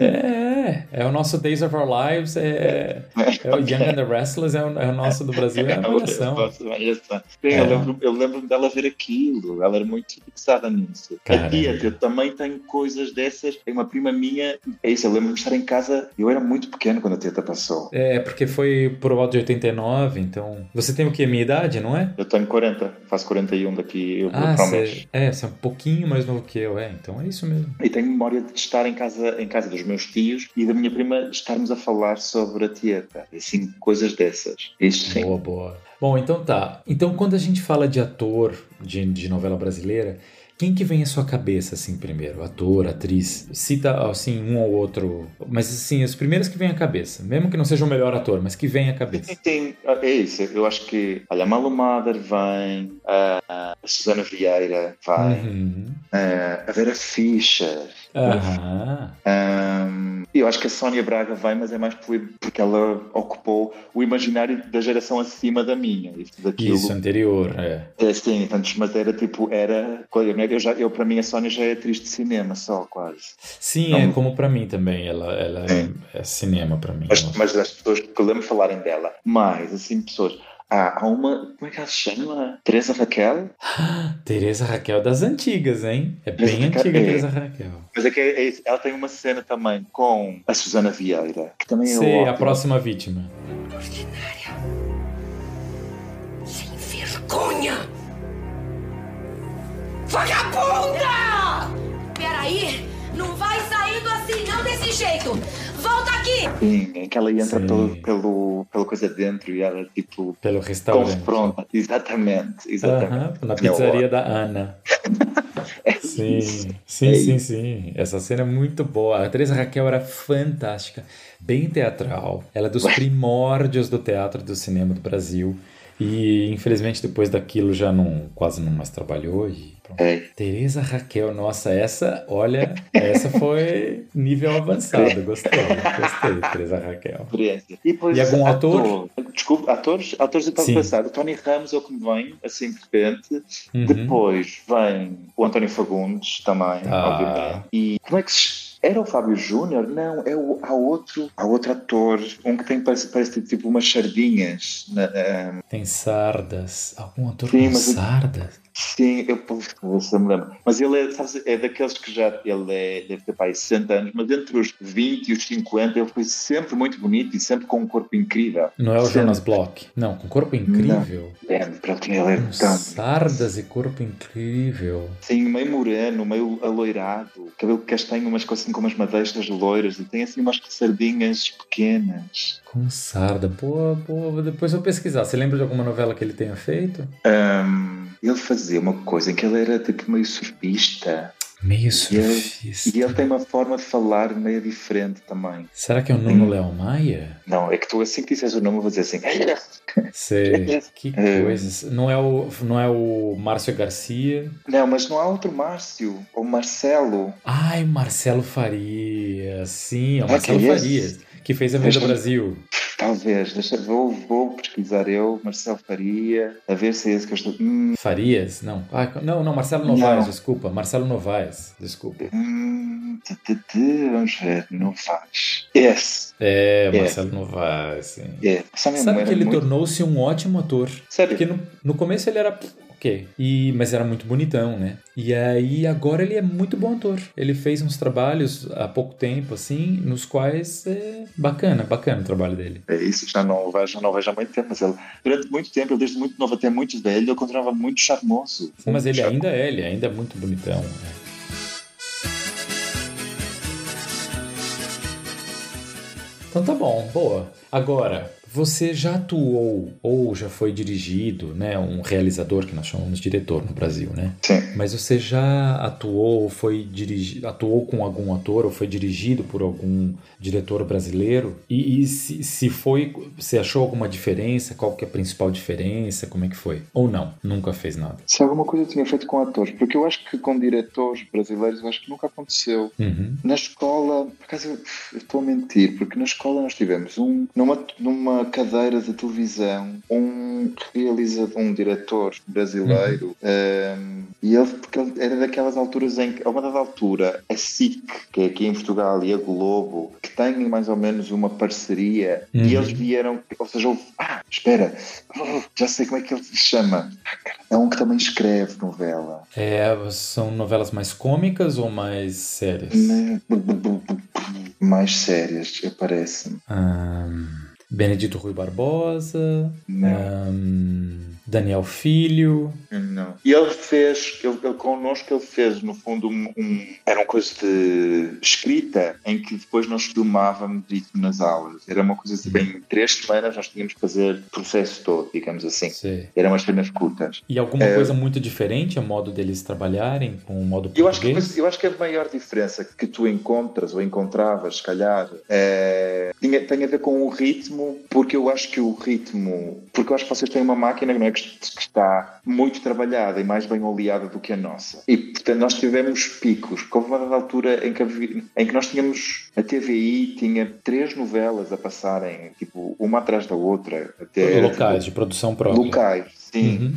É, é o nosso Days of Our Lives, é, é o Young and the Restless, é o, é o nosso do Brasil, é a Malhação. Sim, é. eu, lembro, eu lembro dela ver aquilo, ela era muito fixada nisso. Caramba. A Tieta, eu também tenho coisas dessas. Tem uma prima minha, é isso, eu lembro de estar em casa, eu era muito pequeno quando a Tieta passou. É, porque foi por volta de oitenta e nove, então... Você tem o que? A minha idade, não é? Eu tenho quarenta, faço quarenta e um daqui ah, para o cê, mês. É, você é um pouquinho mais novo que eu, é, então é isso mesmo. E tenho memória de estar em casa, em casa dos meus tios e da minha prima estarmos a falar sobre a Tieta, assim, coisas dessas. Isso sim. Boa, boa. Bom, então tá. Então quando a gente fala de ator de, de novela brasileira, quem que vem à sua cabeça, assim, primeiro? Ator, atriz? Cita, assim, um ou outro. Mas, assim, os primeiros que vêm à cabeça. Mesmo que não seja o melhor ator, mas que vem à cabeça. Sim, é isso. Eu acho que, olha, a Malu Mader vem, a, a Susana Vieira vai, uhum. a, a Vera Fischer. Aham. Um, eu acho que a Sónia Braga vai, mas é mais porque ela ocupou o imaginário da geração acima da minha. Daquilo. Isso, anterior, é. É, sim, antes, mas era tipo, era... Eu, já, eu, para mim, a Sónia já é atriz de cinema só, quase. Sim, não, é como para mim também. Ela, ela é, é cinema para mim. Mas, mas as pessoas que eu lembro falarem dela, mais, assim, pessoas... Ah, há uma... Como é que ela se chama? Teresa Raquel? Teresa Raquel das antigas, hein? É Teresa bem Raquel, antiga a é. Teresa Raquel. Mas é que é, é, ela tem uma cena também com a Susana Vieira, que também é Sei, ótima. a próxima vítima. Ordinária. Sem vergonha. Vagabunda! Peraí, não vai saindo assim, não desse jeito. Volta aqui! Sim, é que ela entra Sim. pelo, pelo, pela coisa dentro e ela, tipo... Pelo restaurante. Confronta. Exatamente, exatamente. Uh-huh, na pizzaria da Ana. É sim, isso. sim, é sim, isso. sim. Essa cena é muito boa. A Teresa Raquel era fantástica, bem teatral. Ela é dos primórdios do teatro e do cinema do Brasil. E infelizmente depois daquilo já não, quase não mais trabalhou. E é. Teresa Raquel, nossa, essa, olha, essa foi nível avançado. Gostei, gostei, Teresa Raquel. E, depois, e algum ator? ator? Desculpa, atores? Atores eu estava a pensar. O Tony Ramos é o que me vem, assim de repente. Uhum. Depois vem o António Fagundes também, ah. obviamente. E como é que se... Era o Fábio Júnior? Não, é o, há, outro, há outro ator, um que tem, parece, parece tipo umas sardinhas. Na, um... Tem sardas. Algum ator Sim, com mas sardas? Sim, eu se me lembro. Mas ele é, sabes, é daqueles que já ele é, deve ter pai sessenta anos, mas entre os vinte e os cinquenta ele foi sempre muito bonito e sempre com um corpo incrível. Não é o sempre. Jonas Bloch? Não, com corpo incrível. Não. É, para ele é com tão... sardas e corpo incrível. Sim, meio moreno, meio aloirado, cabelo castanho, umas coisas assim com umas madeixas loiras e tem assim umas sardinhas pequenas. Com sarda, boa, boa. Depois eu vou pesquisar. Você lembra de alguma novela que ele tenha feito? Um, ele fazia uma coisa em que ele era tipo meio surfista. Meio surfista. E ele, e ele tem uma forma de falar meio diferente também. Será que é o Nuno Léo Maia? Não, é que tu assim que disseres o nome eu vou dizer assim. Sei. Que coisas. Não é o, não é o Márcio Garcia? Não, mas não há outro Márcio. Ou Marcelo. Ai, Marcelo Farias. Sim, é o ah, Marcelo que é Farias. Que fez a Vida do Brasil. Talvez, deixa, vou, vou pesquisar eu, Marcelo Faria, a ver se é esse que eu estou... Hum. Farias? Não. Ah, não, não, Marcelo Novaes, não. desculpa. Marcelo Novaes, desculpa. Hum, vamos ver, Novaes. Yes. É, Marcelo yes. Novaes, sim. Yeah. Sabe, Sabe que ele muito... tornou-se um ótimo ator. Sério? Porque no, no começo ele era quê. E, mas era muito bonitão, né? E aí agora ele é muito bom ator. Ele fez uns trabalhos há pouco tempo, assim, nos quais é bacana, bacana o trabalho dele. É isso, já não o vejo, já não o vejo há muito tempo, mas ele, durante muito tempo, ele desde muito novo até muito velho, ele continuava muito charmoso. Mas ele charmoso. ainda é, ele ainda é muito bonitão, né? Então tá bom, boa. Agora, você já atuou ou já foi dirigido, né? Um realizador, que nós chamamos de diretor no Brasil, né? Sim. Mas você já atuou ou foi dirigido, atuou com algum ator ou foi dirigido por algum diretor brasileiro? E, e se, se foi, você achou alguma diferença? Qual que é a principal diferença? Como é que foi? Ou não? Nunca fez nada? Se alguma coisa eu tinha feito com atores, porque eu acho que com diretores brasileiros eu acho que nunca aconteceu. Uhum. Na escola, por acaso eu eu estou a mentir, porque na escola nós tivemos um, numa, numa cadeira de televisão, um realizador, um diretor brasileiro, uhum. um, e ele, porque ele era daquelas alturas em que, a uma dada altura, a S I C, que é aqui em Portugal, e a Globo, que têm mais ou menos uma parceria, uhum. e eles vieram, ou seja, houve, ah, espera, já sei como é que ele se chama. É um que também escreve novela. É, são novelas mais cômicas ou mais sérias? Mais sérias, parece-me. Um, Benedito Rui Barbosa, um, Daniel Filho. Não. E ele fez, ele, ele connosco, ele fez no fundo um, um, era uma coisa de escrita em que depois nós filmávamos isso nas aulas. Era uma coisa assim, bem, em três semanas nós tínhamos que fazer o processo todo, digamos assim. Sim. Eram umas cenas curtas. E alguma é, coisa muito diferente, o modo deles trabalharem com o modo eu acho, que, português? eu acho que a maior diferença que tu encontras ou encontravas, se calhar, é, tinha, tem a ver com o ritmo, porque eu acho que o ritmo, porque eu acho que vocês têm uma máquina, não é, que está muito trabalhada e mais bem oleada do que a nossa. E, portanto, nós tivemos picos. Houve uma dada altura em que, em que nós tínhamos... A T V I tinha três novelas a passarem, tipo, uma atrás da outra. Até, locais, tipo, de produção própria. Locais, sim. Uhum.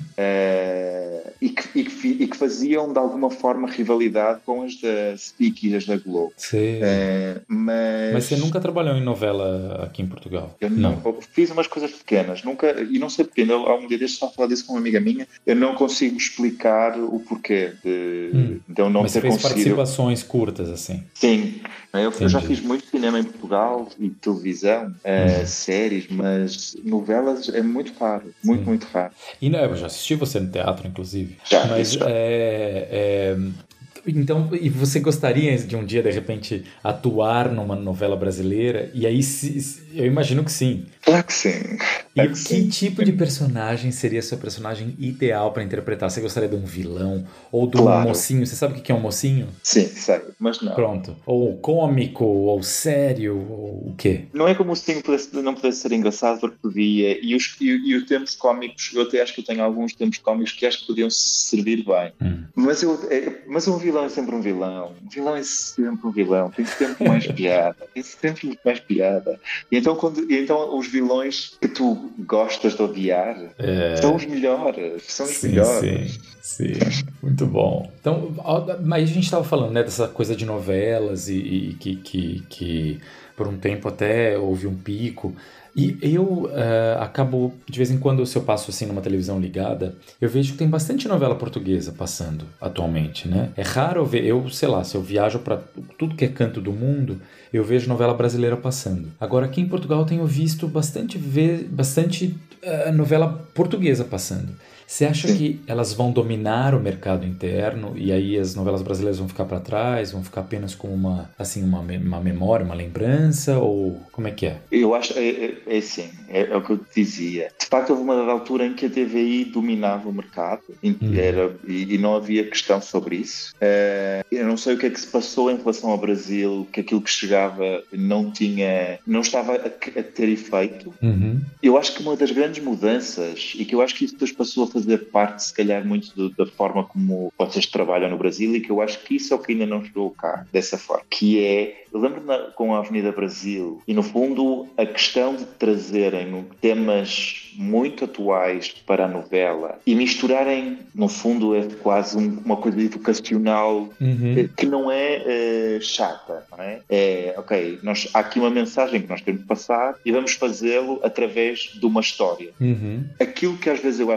É, e, que, e, que, e que faziam, de alguma forma, rivalidade com as da S P I C e as da Globo. Sim. É, mas... mas você nunca trabalhou em novela aqui em Portugal? Eu não. não. Fiz umas coisas pequenas. Nunca, e não sei porquê. Há um dia destes estava a falar disso com uma amiga minha. Eu não consigo explicar o porquê de, hum. de eu não mas ter você fez conseguido... participações curtas, assim? Sim. Eu, eu já fiz muito cinema em Portugal e televisão, hum. uh, séries, mas novelas é muito raro. Muito, Sim. muito raro. E não, eu já assisti você no teatro, inclusive. Já, mas já. É, é... Então, e você gostaria de um dia, de repente, atuar numa novela brasileira? E aí, se, se, eu imagino que sim. Claro que sim. E é que, que sim. tipo de personagem seria seu personagem ideal para interpretar? Você gostaria de um vilão? Ou de um claro. mocinho? Você sabe o que é um mocinho? Sim, sei, mas não. Pronto. Ou cômico, ou sério, ou o quê? Não é que o mocinho pudesse, não pudesse ser engraçado, porque podia. E os, e, e os tempos cómicos, eu até acho que eu tenho alguns tempos cómicos que acho que podiam servir bem. Hum. Mas, eu, é, mas um vilão é sempre um vilão. Um vilão é sempre um vilão. Tem sempre mais piada. Tem sempre mais piada. E então, quando, e então os vilões que tu gostas de odiar é... são os melhores. São os sim, melhores. Sim, sim. Muito bom. Então, mas a gente estava falando, né, dessa coisa de novelas e, e que, que, que por um tempo até houve um pico. E eu uh, acabo, de vez em quando, se eu passo assim numa televisão ligada, eu vejo que tem bastante novela portuguesa passando atualmente, né? É raro ver, eu sei lá, se eu viajo para tudo que é canto do mundo, eu vejo novela brasileira passando. Agora, aqui em Portugal, eu tenho visto bastante, ve- bastante uh, novela portuguesa passando. Você acha Sim. que elas vão dominar o mercado interno e aí as novelas brasileiras vão ficar para trás, vão ficar apenas como uma, assim, uma, uma memória, uma lembrança, ou como é que é? Eu acho, é, é, é assim, é, é o que eu te dizia. De facto, houve uma altura em que a T V I dominava o mercado hum. era, e, e não havia questão sobre isso. Uh, eu não sei o que é que se passou em relação ao Brasil, que aquilo que chegava não tinha, não estava a, a ter efeito. Uhum. Eu acho que uma das grandes mudanças, e que eu acho que isso depois passou a fazer parte, se calhar, muito do, da forma como vocês trabalham no Brasil, e que eu acho que isso é o que ainda não chegou cá, dessa forma, que é, eu lembro-me com a Avenida Brasil, e no fundo a questão de trazerem temas muito atuais para a novela e misturarem, no fundo é quase um, uma coisa educacional uhum. que não é uh, chata, não é? É, ok, nós, há aqui uma mensagem que nós temos de passar e vamos fazê-lo através de uma história. Uhum. Aquilo que às vezes eu acho que acontece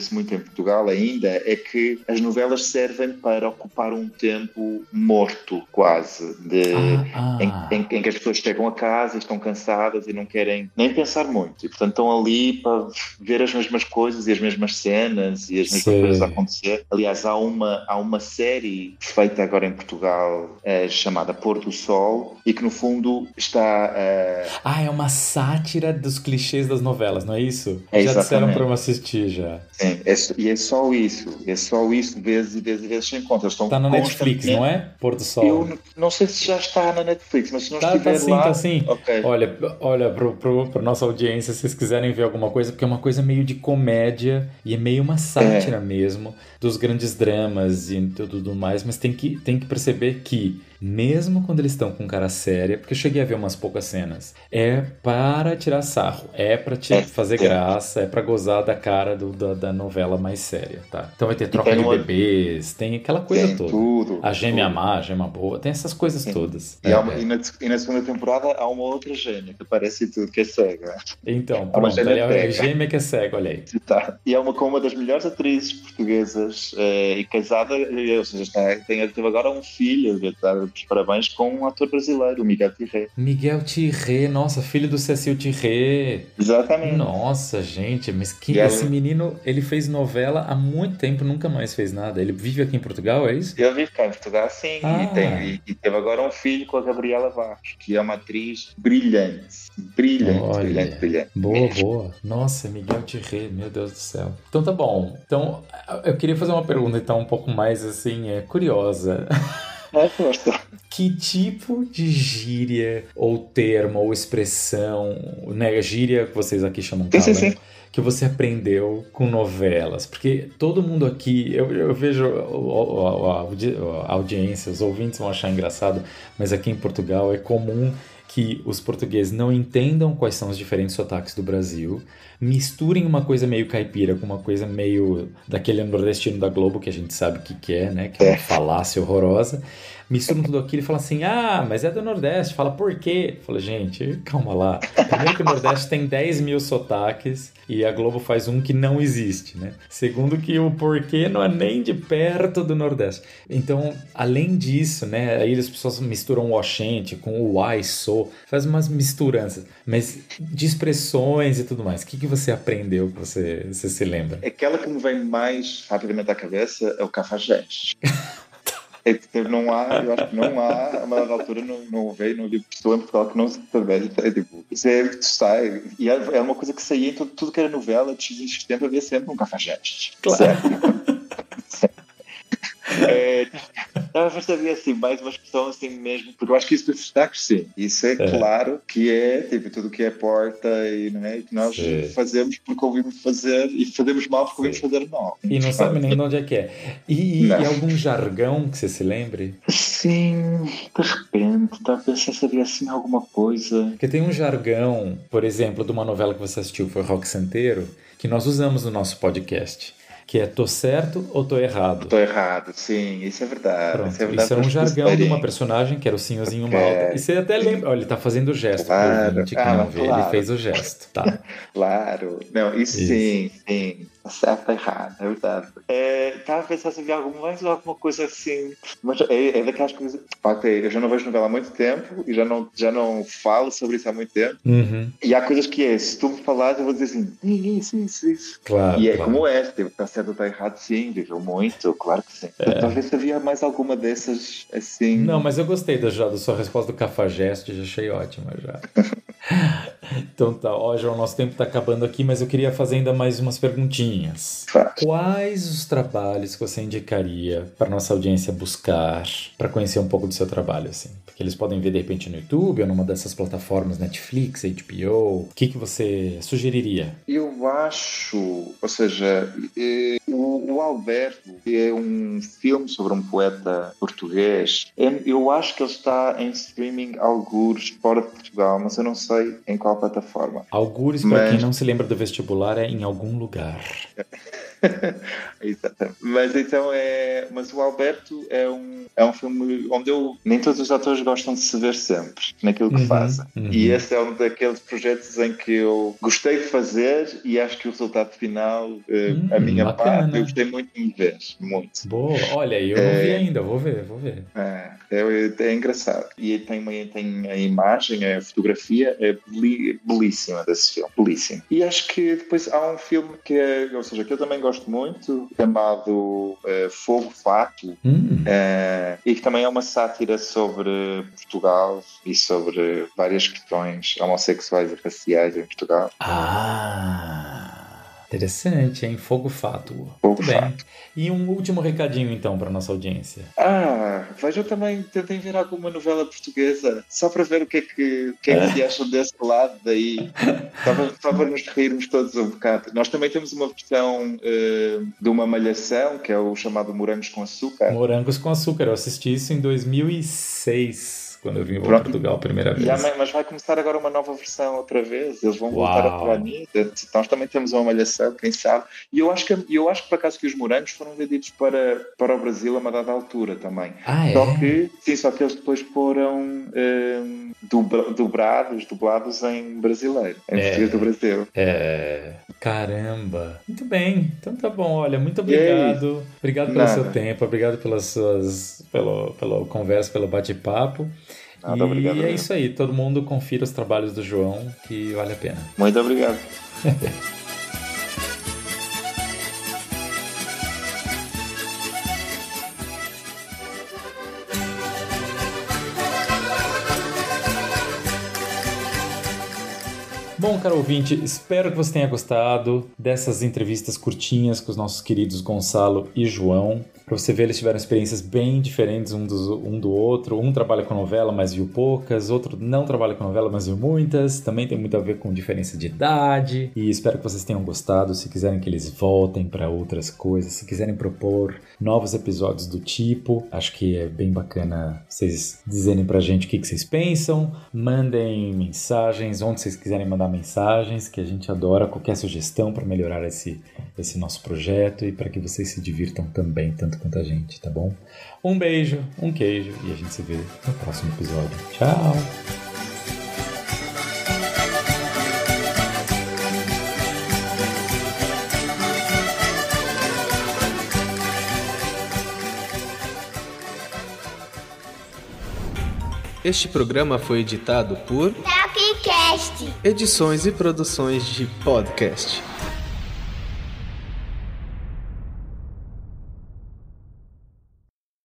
acontece muito em Portugal ainda é que as novelas servem para ocupar um tempo morto, quase, de, ah, ah. Em, em, em que as pessoas chegam a casa e estão cansadas e não querem nem pensar muito. E, portanto, estão ali para ver as mesmas coisas e as mesmas cenas e as mesmas Sim. coisas a acontecer. Aliás, há uma, há uma série feita agora em Portugal é, chamada Pôr do Sol e que, no fundo, está... É... Ah, é uma sátira dos clichês das novelas, não é isso? É, já disseram exatamente. para eu assistir, já. Sim, é, e é só isso. É só isso, vezes e vezes e vezes sem conta. Eles estão Está na Netflix, não é? Pôr do Sol. Eu não sei se já está na Netflix, mas se não tá, estiver tá sim, lá... Tá sim, okay. Olha, olha pro, pro, pro nossa audiência, se vocês quiserem ver alguma coisa, porque é uma coisa meio de comédia e é meio uma sátira é. mesmo dos grandes dramas e tudo mais, mas tem que, tem que perceber que mesmo quando eles estão com cara séria, porque eu cheguei a ver umas poucas cenas, é para tirar sarro, é para te é, fazer é. graça, é para gozar da cara do, da, da novela mais séria, tá? Então vai ter troca de uma... bebês, tem aquela coisa tem toda. Tudo, a gêmea tudo. má, a gêmea boa, tem essas coisas Sim. todas. E, é, uma, é. E, na, e na segunda temporada há uma outra gêmea que aparece tudo, que é cega. Então, pronto, é a gêmea que é cega, olha aí. Tá. E é uma, com uma das melhores atrizes portuguesas eh, e casada, ou seja, está, tem, teve agora um filho, está, os parabéns, com um ator brasileiro, o Miguel Tirré. Miguel Tirré, nossa, filho do Cecil Tirré. Exatamente. Nossa, gente, mas que, ela... esse menino, ele fez novela há muito tempo, nunca mais fez nada. Ele vive aqui em Portugal, é isso? Ele vive cá em Portugal, sim, ah. e, tem, e, e teve agora um filho com a Gabriela Vaz, que é uma atriz brilhante, brilhante, Olha, brilhante, brilhante. Boa, boa. Nossa, Miguel Tirré, meu Deus do céu. Então tá bom. Então, eu queria fazer uma pergunta, então, um pouco mais, assim, é, curiosa. É, gosto. Que tipo de gíria, ou termo, ou expressão, né, gíria que vocês aqui chamam sim, sim, sim. que você aprendeu com novelas? Porque todo mundo aqui, eu, eu vejo a, a, a audiência, os ouvintes vão achar engraçado, mas aqui em Portugal é comum que os portugueses não entendam quais são os diferentes sotaques do Brasil, misturem uma coisa meio caipira com uma coisa meio daquele nordestino da Globo, que a gente sabe o que, que é, né? Que é uma falácia horrorosa. Misturam tudo aquilo e falam assim, ah, mas é do Nordeste. Fala, por quê? Fala, gente, calma lá. Primeiro que o Nordeste tem dez mil sotaques e a Globo faz um que não existe, né? Segundo que o porquê não é nem de perto do Nordeste. Então, além disso, né, aí as pessoas misturam o oxente com o ai, sou, faz umas misturanças, mas de expressões e tudo mais. O que, que você aprendeu que você, você se lembra? Aquela que me vem mais rapidamente à cabeça é o cafajeste. É que não há, eu acho que não há, a uma dada altura não, não veio, não vi pessoa em Portugal que não se sabe, é tipo, isso é que sai, e é uma coisa que saía em tudo, tudo que era novela, de X tempo havia sempre um cafajeste. Claro. É, talvez havia assim mais uma expressão assim mesmo, porque eu acho que isso dos destaques, sim, isso é, é claro que é tipo tudo que é porta e não é que nós sim. fazemos porque ouvimos fazer e fazemos mal porque ouvimos fazer mal e não sabe nem de onde é que é. E, e, e algum jargão que você se lembre? Sim, de repente estava a pensar se havia assim alguma coisa, porque tem um jargão, por exemplo, de uma novela que você assistiu, foi Rock Santeiro, que nós usamos no nosso podcast, que é tô certo ou tô errado? Tô errado, sim, isso é verdade. Pronto, isso é, verdade, isso é um jargão de uma personagem que era o Senhorzinho okay. Malta. E você até lembra, olha, ele tá fazendo o gesto. Claro, ouvinte, ah, não vê, claro. Ele fez o gesto, tá? Claro, não, isso, isso. sim, sim. Tá certo, tá errado, é verdade. Estava é, a pensar se havia alguma, mais alguma coisa assim. Mas é, é daquelas coisas. Eu já não vejo novela há muito tempo e já não, já não falo sobre isso há muito tempo. Uhum. E há coisas que é, se tu me falares, eu vou dizer assim, isso, isso, isso. Claro, e é claro. como é, tipo, tá certo ou tá errado, sim, viveu muito, claro que sim. É. Então, talvez se havia mais alguma dessas assim. Não, mas eu gostei da, já, da sua resposta do cafajeste, já achei ótima já. Então tá, ó, João, nosso tempo tá acabando aqui, mas eu queria fazer ainda mais umas perguntinhas. Claro. Quais os trabalhos que você indicaria para nossa audiência buscar para conhecer um pouco do seu trabalho, assim? Porque eles podem ver de repente no YouTube ou numa dessas plataformas, Netflix, H B O. O que que você sugeriria? Eu acho, ou seja, é, o, o Alberto é um filme sobre um poeta português. É, eu acho que ele está em streaming algures fora de Portugal, mas eu não sei em qual plataforma. Algures, mas... para quem não se lembra do vestibular, é em algum lugar. Exatamente. Mas então é. Mas o Alberto é um, é um filme onde eu. Nem todos os atores gostam de se ver sempre naquilo que Uhum, fazem. uhum. E esse é um daqueles projetos em que eu gostei de fazer e acho que o resultado final, eh, Hum, a minha bacana. parte, eu gostei muito de me ver. Muito. Boa, olha, eu não vi ainda, vou ver, vou ver. É, é, é engraçado. E tem, uma, tem a imagem, a fotografia é beli- belíssima desse filme. Belíssima. E acho que depois há um filme que é, ou seja, que eu também gosto muito, chamado eh, Fogo Fato, Hum. eh, e que também é uma sátira sobre Portugal e sobre várias questões homossexuais e raciais em Portugal. Ah, interessante, hein? Fogo Fato. Fogo Muito bem. Fato. E um último recadinho, então, para nossa audiência. Ah, vejam também, tentem ver alguma novela portuguesa, só para ver o que é que, o que, é que se acham desse lado daí, só para, só para nos rirmos todos um bocado. Nós também temos uma versão uh, de uma malhação, que é o chamado Morangos com Açúcar. Morangos com Açúcar, eu assisti isso em dois mil e seis, quando eu vim para Pronto. Portugal a primeira vez. Já, mas vai começar agora uma nova versão outra vez, eles vão Uau. voltar a falar nisso. Nós também temos uma malhação, quem sabe. E eu acho que, eu acho que por acaso que os morangos foram vendidos para, para o Brasil a uma dada altura também. Ah, é? Só que, sim, só que eles depois foram um, dubra, dobrados, dublados em brasileiro, em É. português do Brasil. É, caramba. Muito bem, então tá bom, olha, muito obrigado. Obrigado pelo Nada. seu tempo, obrigado pelas suas, pelo, pela conversa, pelo bate-papo. Nada, e obrigado, é eu. isso aí, todo mundo confira os trabalhos do João, que vale a pena. Muito obrigado. Bom, caro ouvinte, espero que você tenha gostado dessas entrevistas curtinhas com os nossos queridos Gonçalo e João. Para você ver, eles tiveram experiências bem diferentes um, dos, um do outro. Um trabalha com novela, mas viu poucas. Outro não trabalha com novela, mas viu muitas. Também tem muito a ver com diferença de idade. E espero que vocês tenham gostado. Se quiserem que eles voltem para outras coisas, se quiserem propor novos episódios do tipo, acho que é bem bacana vocês dizerem pra gente o que, que vocês pensam. Mandem mensagens, onde vocês quiserem mandar mensagens, que a gente adora qualquer sugestão para melhorar esse, esse nosso projeto e para que vocês se divirtam também, tanto quanto a gente, tá bom? Um beijo, um queijo e a gente se vê no próximo episódio. Tchau! Este programa foi editado por Tapcast. Edições e Produções de Podcast.